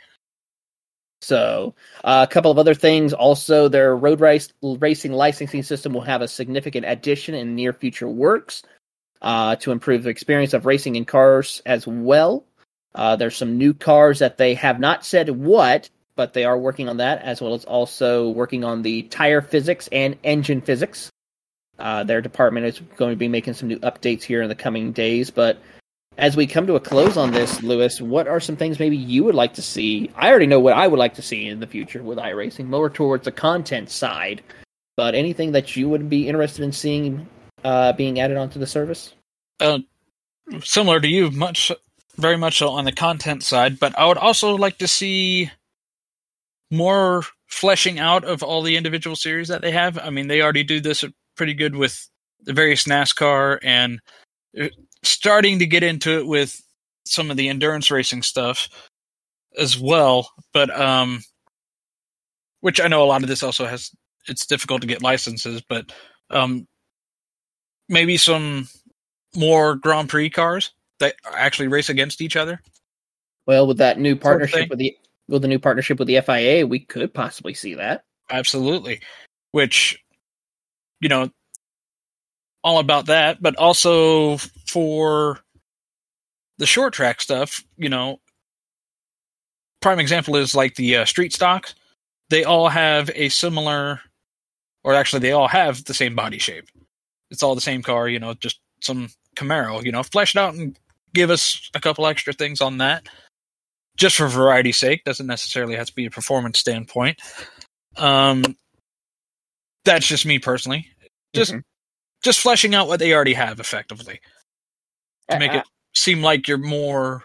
So, uh, a couple of other things. Also, their road race racing licensing system will have a significant addition in near future works uh, to improve the experience of racing in cars as well. Uh, there's some new cars that they have not said what, but they are working on that, as well as also working on the tire physics and engine physics. Uh, their department is going to be making some new updates here in the coming days, but as we come to a close on this, Lewis, what are some things maybe you would like to see? I already know what I would like to see in the future with iRacing, more towards the content side. But anything that you would be interested in seeing uh, being added onto the service? Uh, similar to you, much, very much so on the content side. But I would also like to see more fleshing out of all the individual series that they have. I mean, they already do this pretty good with the various NASCAR and starting to get into it with some of the endurance racing stuff as well, but um, which I know a lot of this also has, it's difficult to get licenses, but um, maybe some more Grand Prix cars that actually race against each other. Well, with that new partnership with the with the new partnership with the F I A, we could possibly see that. Absolutely, which, you know, all about that, but also for the short track stuff, you know, prime example is like the uh, street stocks. They all have a similar, or actually they all have the same body shape. It's all the same car, you know, just some Camaro, you know, flesh it out and give us a couple extra things on that. Just for variety's sake, doesn't necessarily have to be a performance standpoint. Um, that's just me personally. Just mm-hmm. just fleshing out what they already have effectively to make uh, it seem like you're more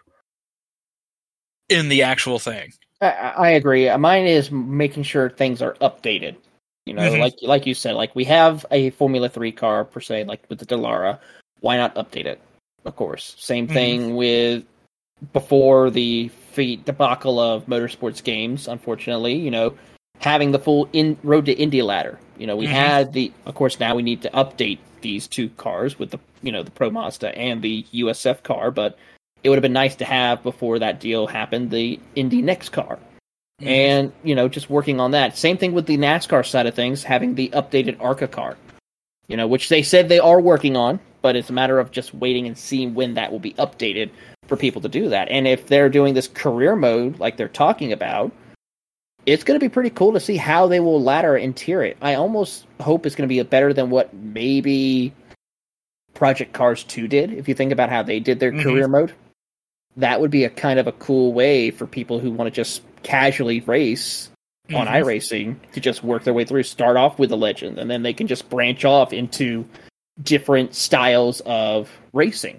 in the actual thing. I, I agree. Mine is making sure things are updated. You know, mm-hmm. like like you said, like we have a Formula three car per se, like with the Dallara. Why not update it? Of course. Same thing mm-hmm. with before the feat debacle of motorsports games. Unfortunately, you know, having the full in Road to Indy ladder. You know, we mm-hmm. had the. Of course, now we need to update these two cars with the you know the Pro Mazda and the U S F car, but it would have been nice to have before that deal happened the Indy Next car. Mm-hmm. And, you know, just working on that. Same thing with the NASCAR side of things, having the updated ARCA car, you know, which they said they are working on, but it's a matter of just waiting and seeing when that will be updated for people to do that. And if they're doing this career mode like they're talking about, it's going to be pretty cool to see how they will ladder and tier it. I almost hope it's going to be better than what maybe Project Cars two did, if you think about how they did their mm-hmm. career mode. That would be a kind of a cool way for people who want to just casually race mm-hmm. on iRacing to just work their way through, start off with a legend, and then they can just branch off into different styles of racing.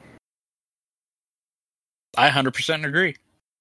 I one hundred percent agree.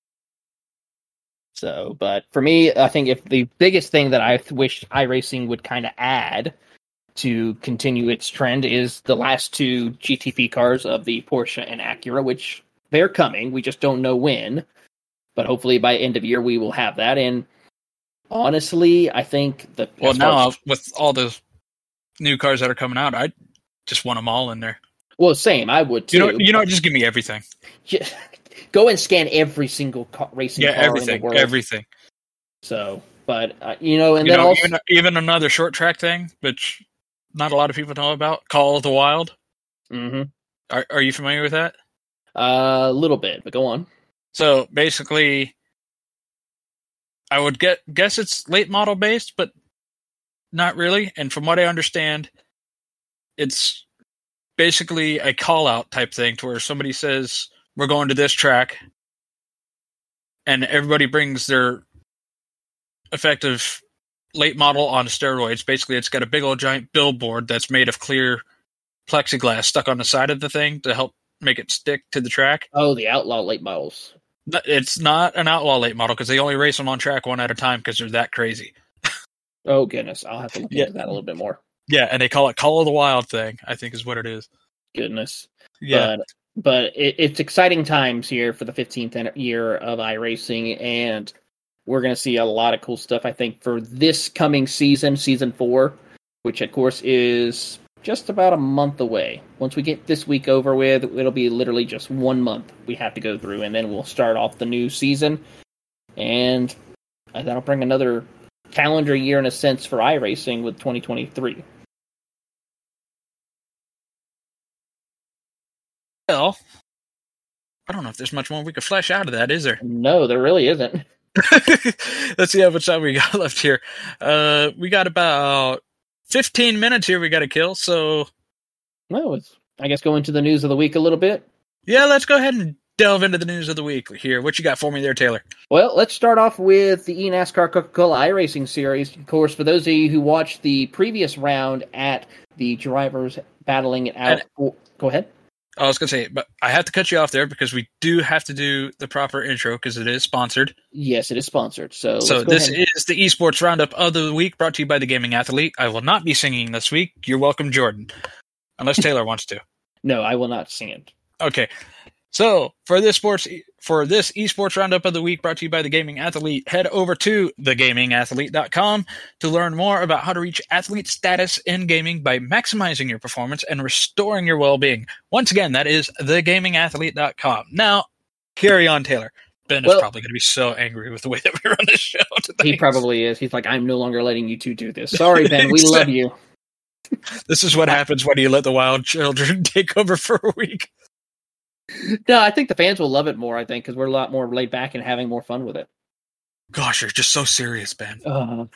So, but for me, I think if the biggest thing that I wish iRacing would kind of add to continue its trend is the last two G T P cars of the Porsche and Acura, which they're coming. We just don't know when. But hopefully by end of year we will have that. And Honestly, I think the Well, as far now as- with all the new cars that are coming out, I just want them all in there. well, same. I would too. You know, you know, just give me everything. Just go and scan every single car, racing Yeah, car in everything, the world. everything. So, but uh, you know, and You then know, also even, even another short track thing, which not a lot of people know about, Call of the Wild. Mhm. Are Are you familiar with that? Uh, a little bit, but go on. So basically, I would get guess it's late model based, but not really. And from what I understand, it's basically a call out type thing to where somebody says, we're going to this track, and everybody brings their effective late model on steroids. Basically, it's got a big old giant billboard that's made of clear plexiglass stuck on the side of the thing to help make it stick to the track. Oh, the outlaw late models. It's not an outlaw late model because they only race them on track one at a time because they're that crazy. Oh goodness, I'll have to look Yeah. into that a little bit more. Yeah, and they call it Call of the Wild thing, I think is what it is. Goodness. Yeah. But, but it, it's exciting times here for the fifteenth year of iRacing, and we're going to see a lot of cool stuff, I think, for this coming season, season four, which, of course, is just about a month away. Once we get this week over with, it'll be literally just one month we have to go through, and then we'll start off the new season. And that'll bring another calendar year, in a sense, for iRacing with twenty twenty-three. Well, I don't know if there's much more we could flesh out of that, is there? No, there really isn't. Let's see how much time we got left here. Uh, we got about fifteen minutes here we got to kill, so... No, it's, I guess, go into the news of the week a little bit. Yeah, let's go ahead and delve into the news of the week here. What you got for me there, Taylor? Well, let's start off with the eNASCAR Coca-Cola iRacing Series. Of course, for those of you who watched the previous round at the drivers battling it out... And, go ahead. I was going to say, but I have to cut you off there because we do have to do the proper intro because it is sponsored. Yes, it is sponsored. So, so this ahead. is the Esports Roundup of the Week brought to you by the Gaming Athlete. I will not be singing this week. You're welcome, Jordan. Unless Taylor wants to. No, I will not sing it. Okay. So for this sports for this Esports Roundup of the Week brought to you by the Gaming Athlete, head over to the gaming athlete dot com to learn more about how to reach athlete status in gaming by maximizing your performance and restoring your well-being. Once again, that is the gaming athlete dot com. Now, carry on, Taylor. Ben well, is probably going to be so angry with the way that we run this show today. He probably is. He's like, I'm no longer letting you two do this. Sorry, Ben. We love you. This is what happens when you let the wild children take over for a week. No, I think the fans will love it more, I think, because we're a lot more laid back and having more fun with it. Gosh, you're just so serious, Ben. Uh,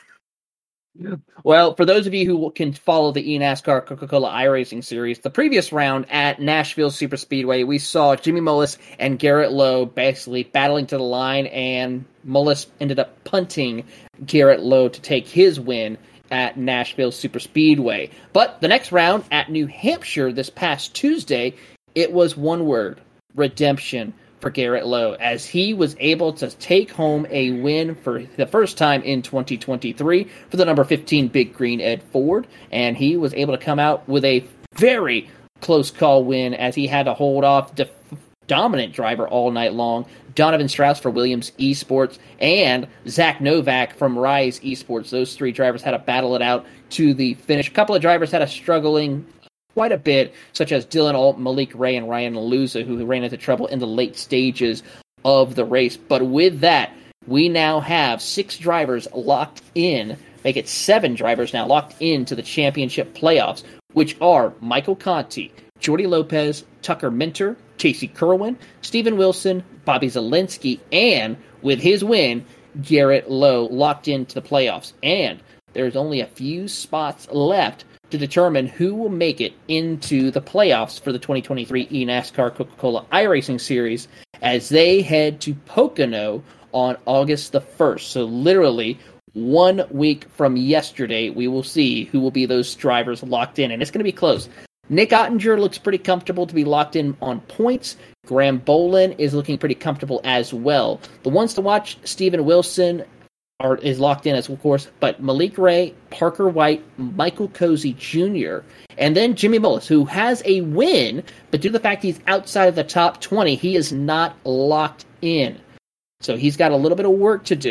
well, for those of you who can follow the eNASCAR Coca-Cola iRacing Series, the previous round at Nashville Superspeedway, we saw Jimmy Mullis and Garrett Lowe basically battling to the line, and Mullis ended up punting Garrett Lowe to take his win at Nashville Superspeedway. But the next round at New Hampshire this past Tuesday, it was one word, redemption for Garrett Lowe, as he was able to take home a win for the first time in twenty twenty-three for the number fifteen Big Green Ed Ford, and he was able to come out with a very close call win as he had to hold off the dominant driver all night long, Donovan Strauss for Williams Esports, and Zach Novak from Rise Esports. Those three drivers had to battle it out to the finish. A couple of drivers had a struggling quite a bit, such as Dylan Alt, Malik Ray, and Ryan Aluza, who ran into trouble in the late stages of the race. But with that, we now have six drivers locked in, make it seven drivers now locked into the championship playoffs, which are Michael Conti, Jordy Lopez, Tucker Minter, Casey Kerwin, Steven Wilson, Bobby Zielinski, and with his win, Garrett Lowe locked into the playoffs. And there's only a few spots left to determine who will make it into the playoffs for the twenty twenty-three eNASCAR Coca-Cola iRacing Series as they head to Pocono on August the first. So literally one week from yesterday, we will see who will be those drivers locked in, and it's going to be close. Nick Ottinger looks pretty comfortable to be locked in on points. Graham Bolin is looking pretty comfortable as well. The ones to watch, Steven Wilson Are, is locked in, as of course, but Malik Ray, Parker White, Michael Cozy Junior, and then Jimmy Mullis, who has a win, but due to the fact he's outside of the top twenty, he is not locked in. So he's got a little bit of work to do.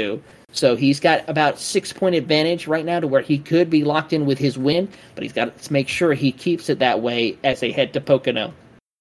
So he's got about six-point advantage right now to where he could be locked in with his win, but he's got to make sure he keeps it that way as they head to Pocono.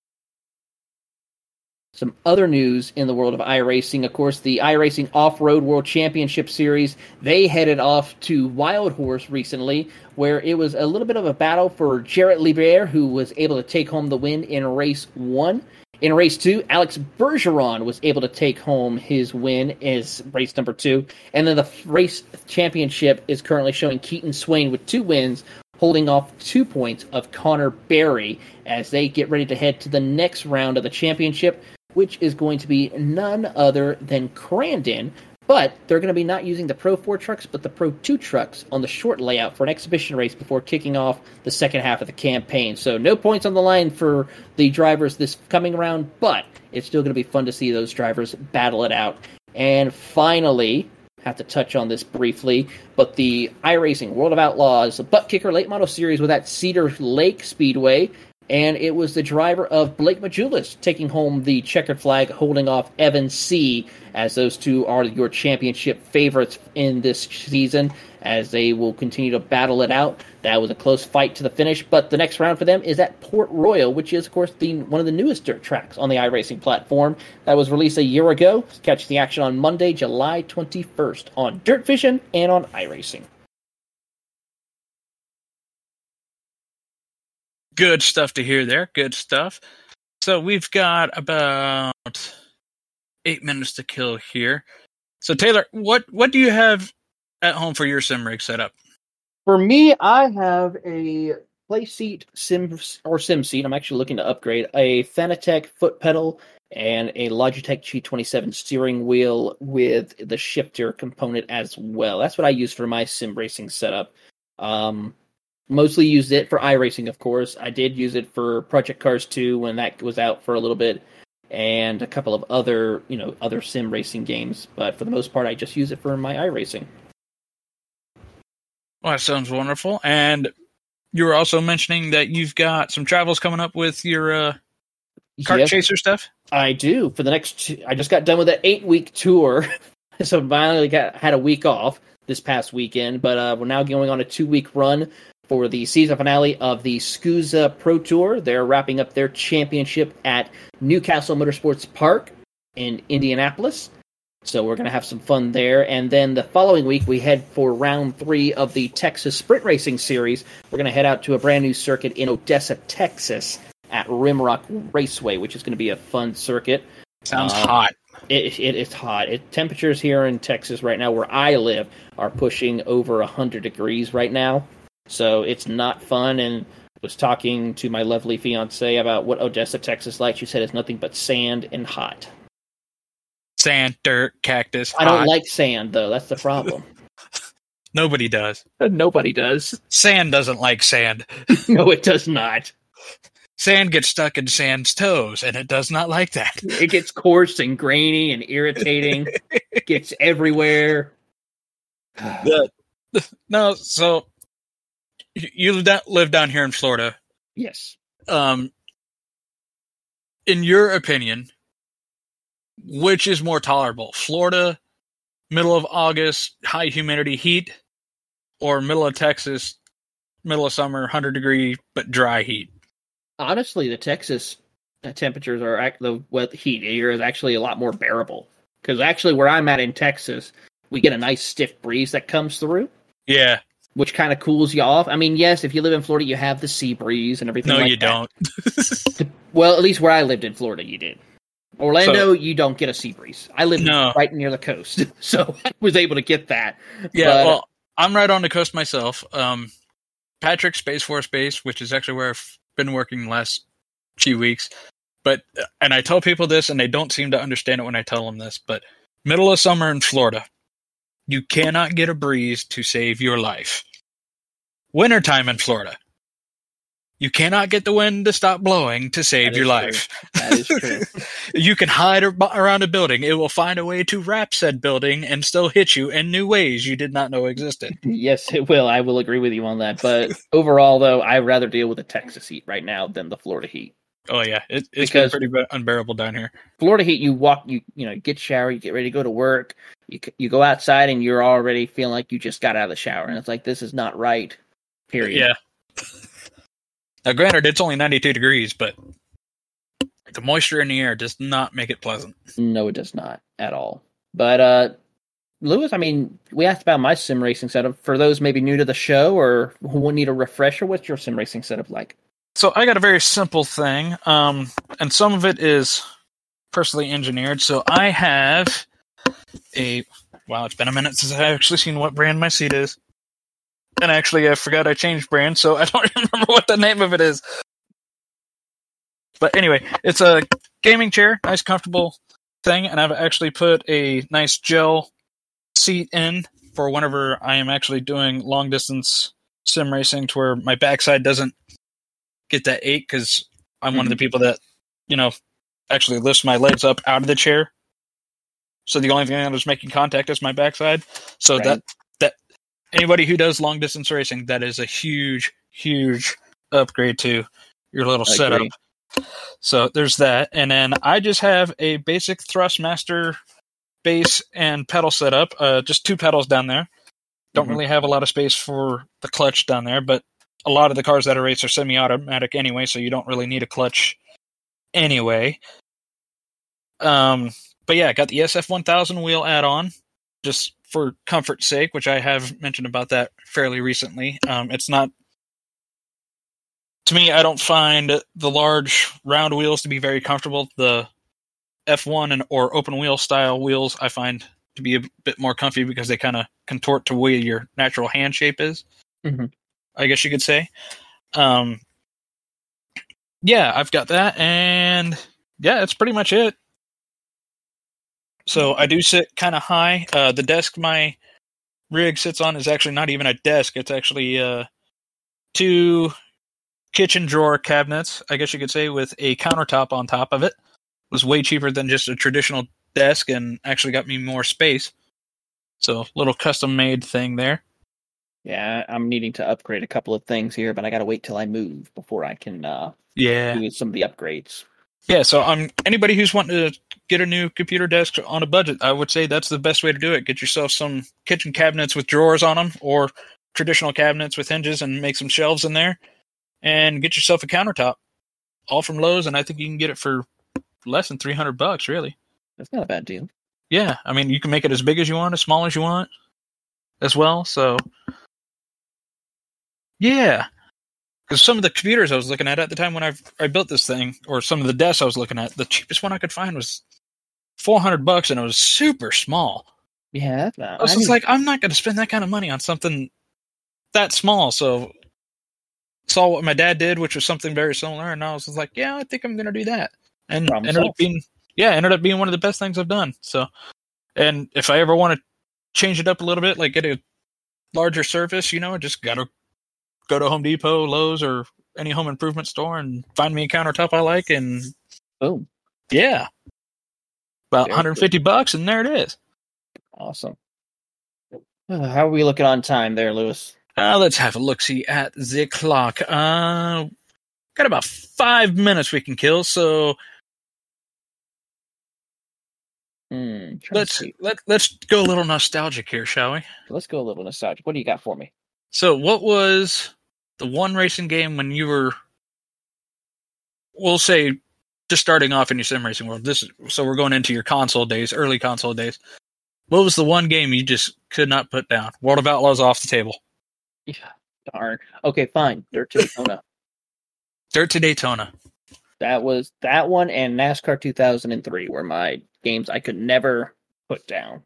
Some other news in the world of iRacing, of course, the iRacing Off-Road World Championship Series, they headed off to Wild Horse recently, where it was a little bit of a battle for Jarrett Liebert, who was able to take home the win in race one. In race two, Alex Bergeron was able to take home his win as race number two. And then the race championship is currently showing Keaton Swain with two wins, holding off two points of Connor Berry as they get ready to head to the next round of the championship, which is going to be none other than Crandon. But they're going to be not using the Pro four trucks, but the Pro two trucks on the short layout for an exhibition race before kicking off the second half of the campaign. So no points on the line for the drivers this coming round, but it's still going to be fun to see those drivers battle it out. And finally, have to touch on this briefly, but the iRacing World of Outlaws, the Butt Kicker Late Model Series was at Cedar Lake Speedway, and it was the driver of Blake Majulis taking home the checkered flag, holding off Evan C., as those two are your championship favorites in this season, as they will continue to battle it out. That was a close fight to the finish, but the next round for them is at Port Royal, which is, of course, the one of the newest dirt tracks on the iRacing platform. That was released a year ago. Catch the action on Monday, July twenty-first on Dirt Vision and on iRacing. Good stuff to hear there. Good stuff. So we've got about eight minutes to kill here. So Taylor, what what do you have at home for your sim rig setup? For me, I have a play seat sim or sim seat. I'm actually looking to upgrade a Fanatec foot pedal and a Logitech G twenty-seven steering wheel with the shifter component as well. That's what I use for my sim racing setup. Um, Mostly used it for iRacing, of course. I did use it for Project Cars two when that was out for a little bit, and a couple of other, you know, other sim racing games. But for the most part, I just use it for my iRacing. Well, that sounds wonderful. And you were also mentioning that you've got some travels coming up with your uh, kart Yep. chaser stuff. I do. For the next, two, I just got done with an eight-week tour, so finally got had a week off this past weekend. But uh, we're now going on a two-week run for the season finale of the SCUSA Pro Tour. They're wrapping up their championship at Newcastle Motorsports Park in Indianapolis. So we're going to have some fun there. And then the following week, we head for round three of the Texas Sprint Racing Series. We're going to head out to a brand new circuit in Odessa, Texas at Rimrock Raceway, which is going to be a fun circuit. Sounds Uh, hot. It, it is hot. It, temperatures here in Texas right now, where I live, are pushing over one hundred degrees right now. So it's not fun, and was talking to my lovely fiance about what Odessa, Texas like. She said it's nothing but sand and hot. Sand, dirt, cactus, I hot. don't like sand, though. That's the problem. Nobody does. Nobody does. Sand doesn't like sand. No, it does not. Sand gets stuck in sand's toes, and it does not like that. It gets coarse and grainy and irritating. It gets everywhere. The- no, so you you live down- live down here in Florida. Yes. Um, in your opinion, which is more tolerable? Florida, middle of August, high humidity heat, or middle of Texas, middle of summer, one hundred degree but dry heat? Honestly, the Texas temperatures are act- the wet heat here is actually a lot more bearable. Because actually, where I'm at in Texas, we get a nice stiff breeze that comes through, Yeah. which kind of cools you off. I mean, yes, if you live in Florida, you have the sea breeze and everything. No, like you that. don't. Well, at least where I lived in Florida, you did. Orlando, So- you don't get a sea breeze. I lived No. right near the coast, so I was able to get that. Yeah, But- well, I'm right on the coast myself. Um, Patrick Space Force Base, which is actually where I've been working the last few weeks. But, and I tell people this, and they don't seem to understand it when I tell them this, but middle of summer in Florida, you cannot get a breeze to save your life. Wintertime in Florida, you cannot get the wind to stop blowing to save That your is life. true. That is true. You can hide ar- around a building. It will find a way to wrap said building and still hit you in new ways you did not know existed. Yes, it will. I will agree with you on that. But overall, though, I'd rather deal with the Texas heat right now than the Florida heat. Oh yeah, it, it's Because- been pretty unbearable down here. Florida heat, you walk, you you know, get shower, you get ready to go to work, you you go outside, and you're already feeling like you just got out of the shower, and it's like this is not right. Period. Yeah. Now, granted, it's only ninety-two degrees, but the moisture in the air does not make it pleasant. No, it does not at all. But uh, Lewis, I mean, we asked about my sim racing setup. For those maybe new to the show or who will need a refresher, what's your sim racing setup like? So I got a very simple thing, um, and some of it is personally engineered. So I have a... Wow, it's been a minute since I've actually seen what brand my seat is. And actually, I forgot I changed brand, so I don't remember what the name of it is. But anyway, it's a gaming chair, nice comfortable thing, and I've actually put a nice gel seat in for whenever I am actually doing long-distance sim racing to where my backside doesn't get that ache, because I'm mm-hmm. one of the people that, you know, actually lifts my legs up out of the chair. So the only thing that is making contact is my backside. So right. that that anybody who does long distance racing, that is a huge, huge upgrade to your little I setup. Agree. So there's that. And then I just have a basic Thrustmaster base and pedal setup. Uh, just two pedals down there. Don't mm-hmm. really have a lot of space for the clutch down there, but a lot of the cars that I race are semi-automatic anyway, so you don't really need a clutch anyway. Um, but yeah, I got the S F one thousand wheel add-on, just for comfort's sake, which I have mentioned about that fairly recently. Um, it's not... To me, I don't find the large round wheels to be very comfortable. The F one and or open wheel style wheels I find to be a bit more comfy because they kind of contort to where your natural hand shape is. Mm-hmm. I guess you could say. Um, yeah, I've got that, and yeah, that's pretty much it. So I do sit kind of high. Uh, the desk my rig sits on is actually not even a desk. It's actually uh, two kitchen drawer cabinets, I guess you could say, with a countertop on top of it. It was way cheaper than just a traditional desk and actually got me more space. So, little custom-made thing there. Yeah, I'm needing to upgrade a couple of things here, but I got to wait till I move before I can uh, yeah. do some of the upgrades. Yeah, so um, anybody who's wanting to get a new computer desk on a budget, I would say that's the best way to do it. Get yourself some kitchen cabinets with drawers on them, or traditional cabinets with hinges, and make some shelves in there, and get yourself a countertop, all from Lowe's, and I think you can get it for less than three hundred bucks, really. That's not a bad deal. Yeah, I mean, you can make it as big as you want, as small as you want, as well, so... Yeah, because some of the computers I was looking at at the time when I I built this thing, or some of the desks I was looking at, the cheapest one I could find was four hundred bucks, and it was super small. Yeah, that's not, I was I just mean, like, I'm not going to spend that kind of money on something that small. So saw what my dad did, which was something very similar, and I was just like, yeah, I think I'm going to do that, and Problem ended solved. up being yeah, ended up being one of the best things I've done. So, and if I ever want to change it up a little bit, like get a larger surface, you know, I just got to go to Home Depot, Lowe's, or any home improvement store and find me a countertop I like, and boom. Yeah. About Very one hundred fifty good. bucks, and there it is. Awesome. Uh, how are we looking on time there, Lewis? Uh, let's have a look-see at the clock. Uh, got about five minutes we can kill, so Hmm, trying to let's see. let, let's go a little nostalgic here, shall we? Let's go a little nostalgic. What do you got for me? So what was the one racing game when you were, we'll say, just starting off in your sim racing world? This, so we're going into your console days, early console days. What was the one game you just could not put down? World of Outlaws off the table. Yeah, darn. Okay, fine. Dirt to Daytona. Dirt to Daytona. That was that one, and NASCAR two thousand three were my games I could never put down.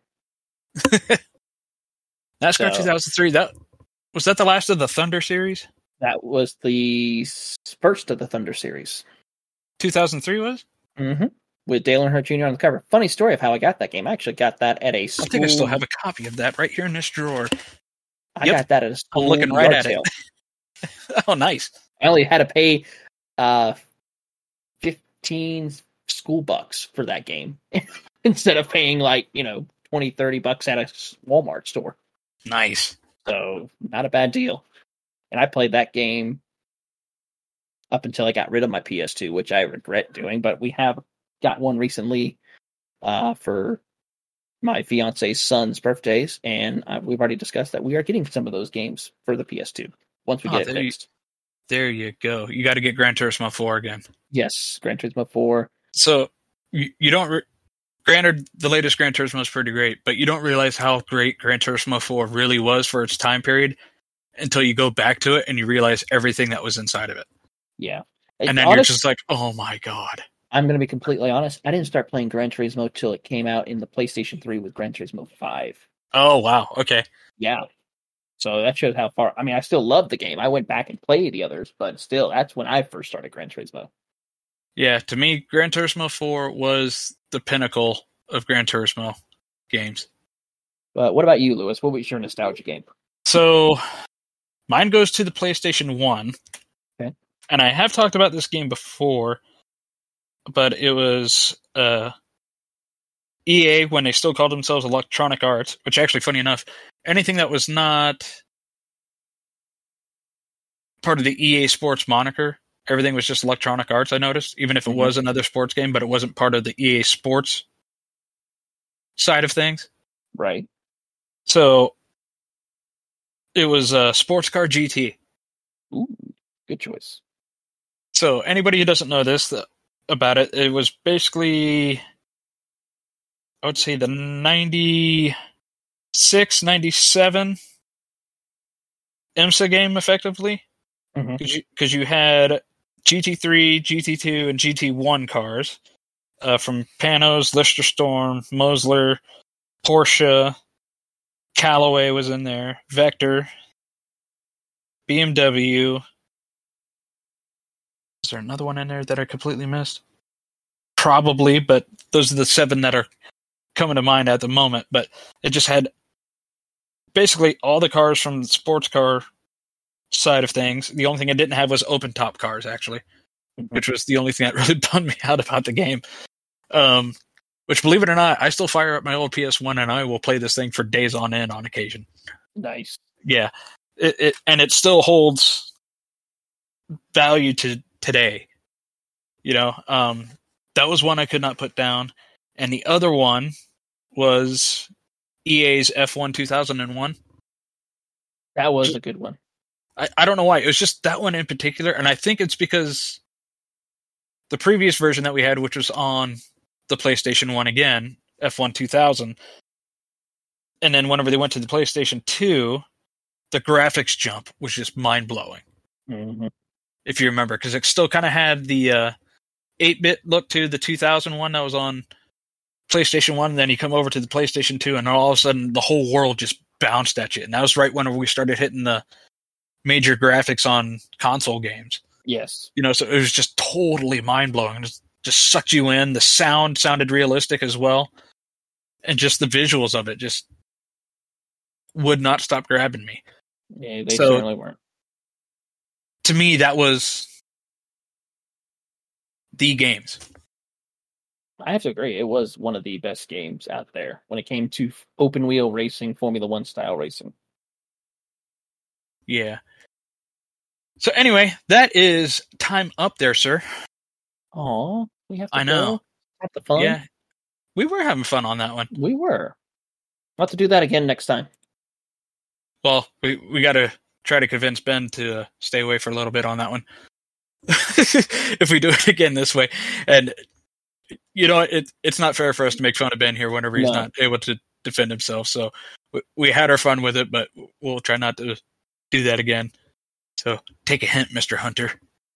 NASCAR So- two thousand three, that was that the last of the Thunder series? That was the s- first of the Thunder series. two thousand three was? Mm-hmm. With Dale Earnhardt Junior on the cover. Funny story of how I got that game. I actually got that at a school. I think I still have a copy of that right here in this drawer. I Yep. got that at a school I'm looking right yard at sale. it. Oh, nice. I only had to pay uh, fifteen school bucks for that game instead of paying like, you know, twenty, thirty bucks at a Walmart store. Nice. So not a bad deal. And I played that game up until I got rid of my P S two, which I regret doing. But we have got one recently uh, for my fiance's son's birthdays, and uh, we've already discussed that we are getting some of those games for the P S two once we Oh, get it there you- fixed. There you go. You got to get Gran Turismo four again. Yes, Gran Turismo four. So you, you don't. Re- granted, the latest Gran Turismo is pretty great, but you don't realize how great Gran Turismo four really was for its time period until you go back to it and you realize everything that was inside of it. Yeah, And then honest, you're just like, oh my god. I'm going to be completely honest. I didn't start playing Gran Turismo till it came out in the PlayStation three with Gran Turismo five. Oh wow. Okay. Yeah. So that shows how far. I mean, I still love the game. I went back and played the others, but still, that's when I first started Gran Turismo. Yeah, to me, Gran Turismo four was the pinnacle of Gran Turismo games. But what about you, Lewis? What was your nostalgia game? So mine goes to the PlayStation one. Okay. And I have talked about this game before, but it was uh, E A when they still called themselves Electronic Arts, which actually, funny enough, anything that was not part of the E A Sports moniker, everything was just Electronic Arts, I noticed, even if it Mm-hmm. was another sports game, but it wasn't part of the E A Sports side of things. Right. So it was uh, Sports Car G T. Ooh, good choice. So anybody who doesn't know this th- about it, it was basically, I would say the ninety-six, ninety-seven IMSA game, effectively. Mhm. Because you, 'cause you had G T three, G T two, and G T one cars uh, from Panos, Lister Storm, Mosler, Porsche, Callaway was in there, Vector, B M W. Is there another one in there that I completely missed? Probably, but those are the seven that are coming to mind at the moment. But it just had basically all the cars from the sports car side of things. The only thing it didn't have was open top cars, actually, Mhm. which was the only thing that really bummed me out about the game. Um, which, believe it or not, I still fire up my old P S one and I will play this thing for days on end on occasion. Nice. Yeah, it, it and it still holds value to today. You know, um, that was one I could not put down, and the other one was E A's F one two thousand one. That was a good one. I, I don't know why. It was just that one in particular, and I think it's because the previous version that we had, which was on the PlayStation one again, F one two thousand, and then whenever they went to the PlayStation two, the graphics jump was just mind-blowing, Mm-hmm. if you remember, because it still kind of had the uh, eight-bit look to the two thousand one that was on PlayStation one, and then you come over to the PlayStation two, and all of a sudden the whole world just bounced at you, and that was right whenever we started hitting the major graphics on console games. Yes. You know, so it was just totally mind-blowing. It just, just sucked you in. The sound sounded realistic as well. And just the visuals of it just would not stop grabbing me. Yeah, they So- certainly weren't. To me, that was the games. I have to agree. It was one of the best games out there when it came to open wheel racing, Formula One style racing. Yeah. So anyway, that is time up there, sir. Oh, we have to I know. go. Have the fun. Yeah. We were having fun on that one. We were. We'll have to do that again next time. Well, we, we got to try to convince Ben to uh, stay away for a little bit on that one. If we do it again this way. And, you know, it, it's not fair for us to make fun of Ben here whenever he's No. not able to defend himself. So we, we had our fun with it, but we'll try not to do that again. So take a hint, Mister Hunter.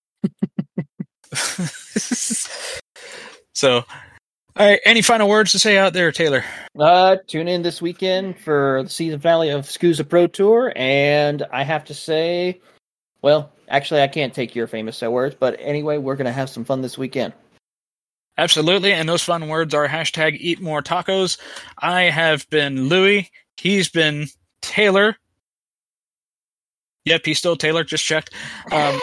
So, all right, any final words to say out there, Taylor? Uh, tune in this weekend for the season finale of SCUSA Pro Tour, and I have to say, well, actually, I can't take your famous words, but anyway, we're going to have some fun this weekend. Absolutely, and those fun words are hashtag eat more tacos. I have been Louie. He's been Taylor. Yep, he's still Taylor, just checked. Um,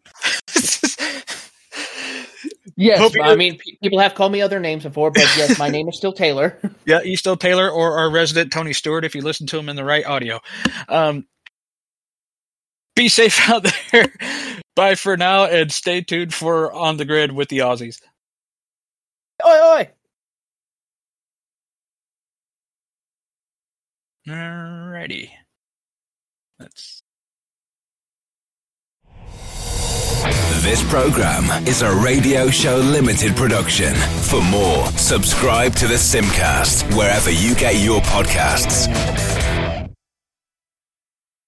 Yes, Hope you- I mean, pe- people have called me other names before, but yes, my name is still Taylor. yeah, he's still Taylor, or our resident Tony Stewart, if you listen to him in the right audio. Um, Be safe out there. Bye for now, and stay tuned for On the Grid with the Aussies. Oi, oi! Alrighty. Let's... This program is a Radio Show Limited production. For more, subscribe to the Simcast wherever you get your podcasts.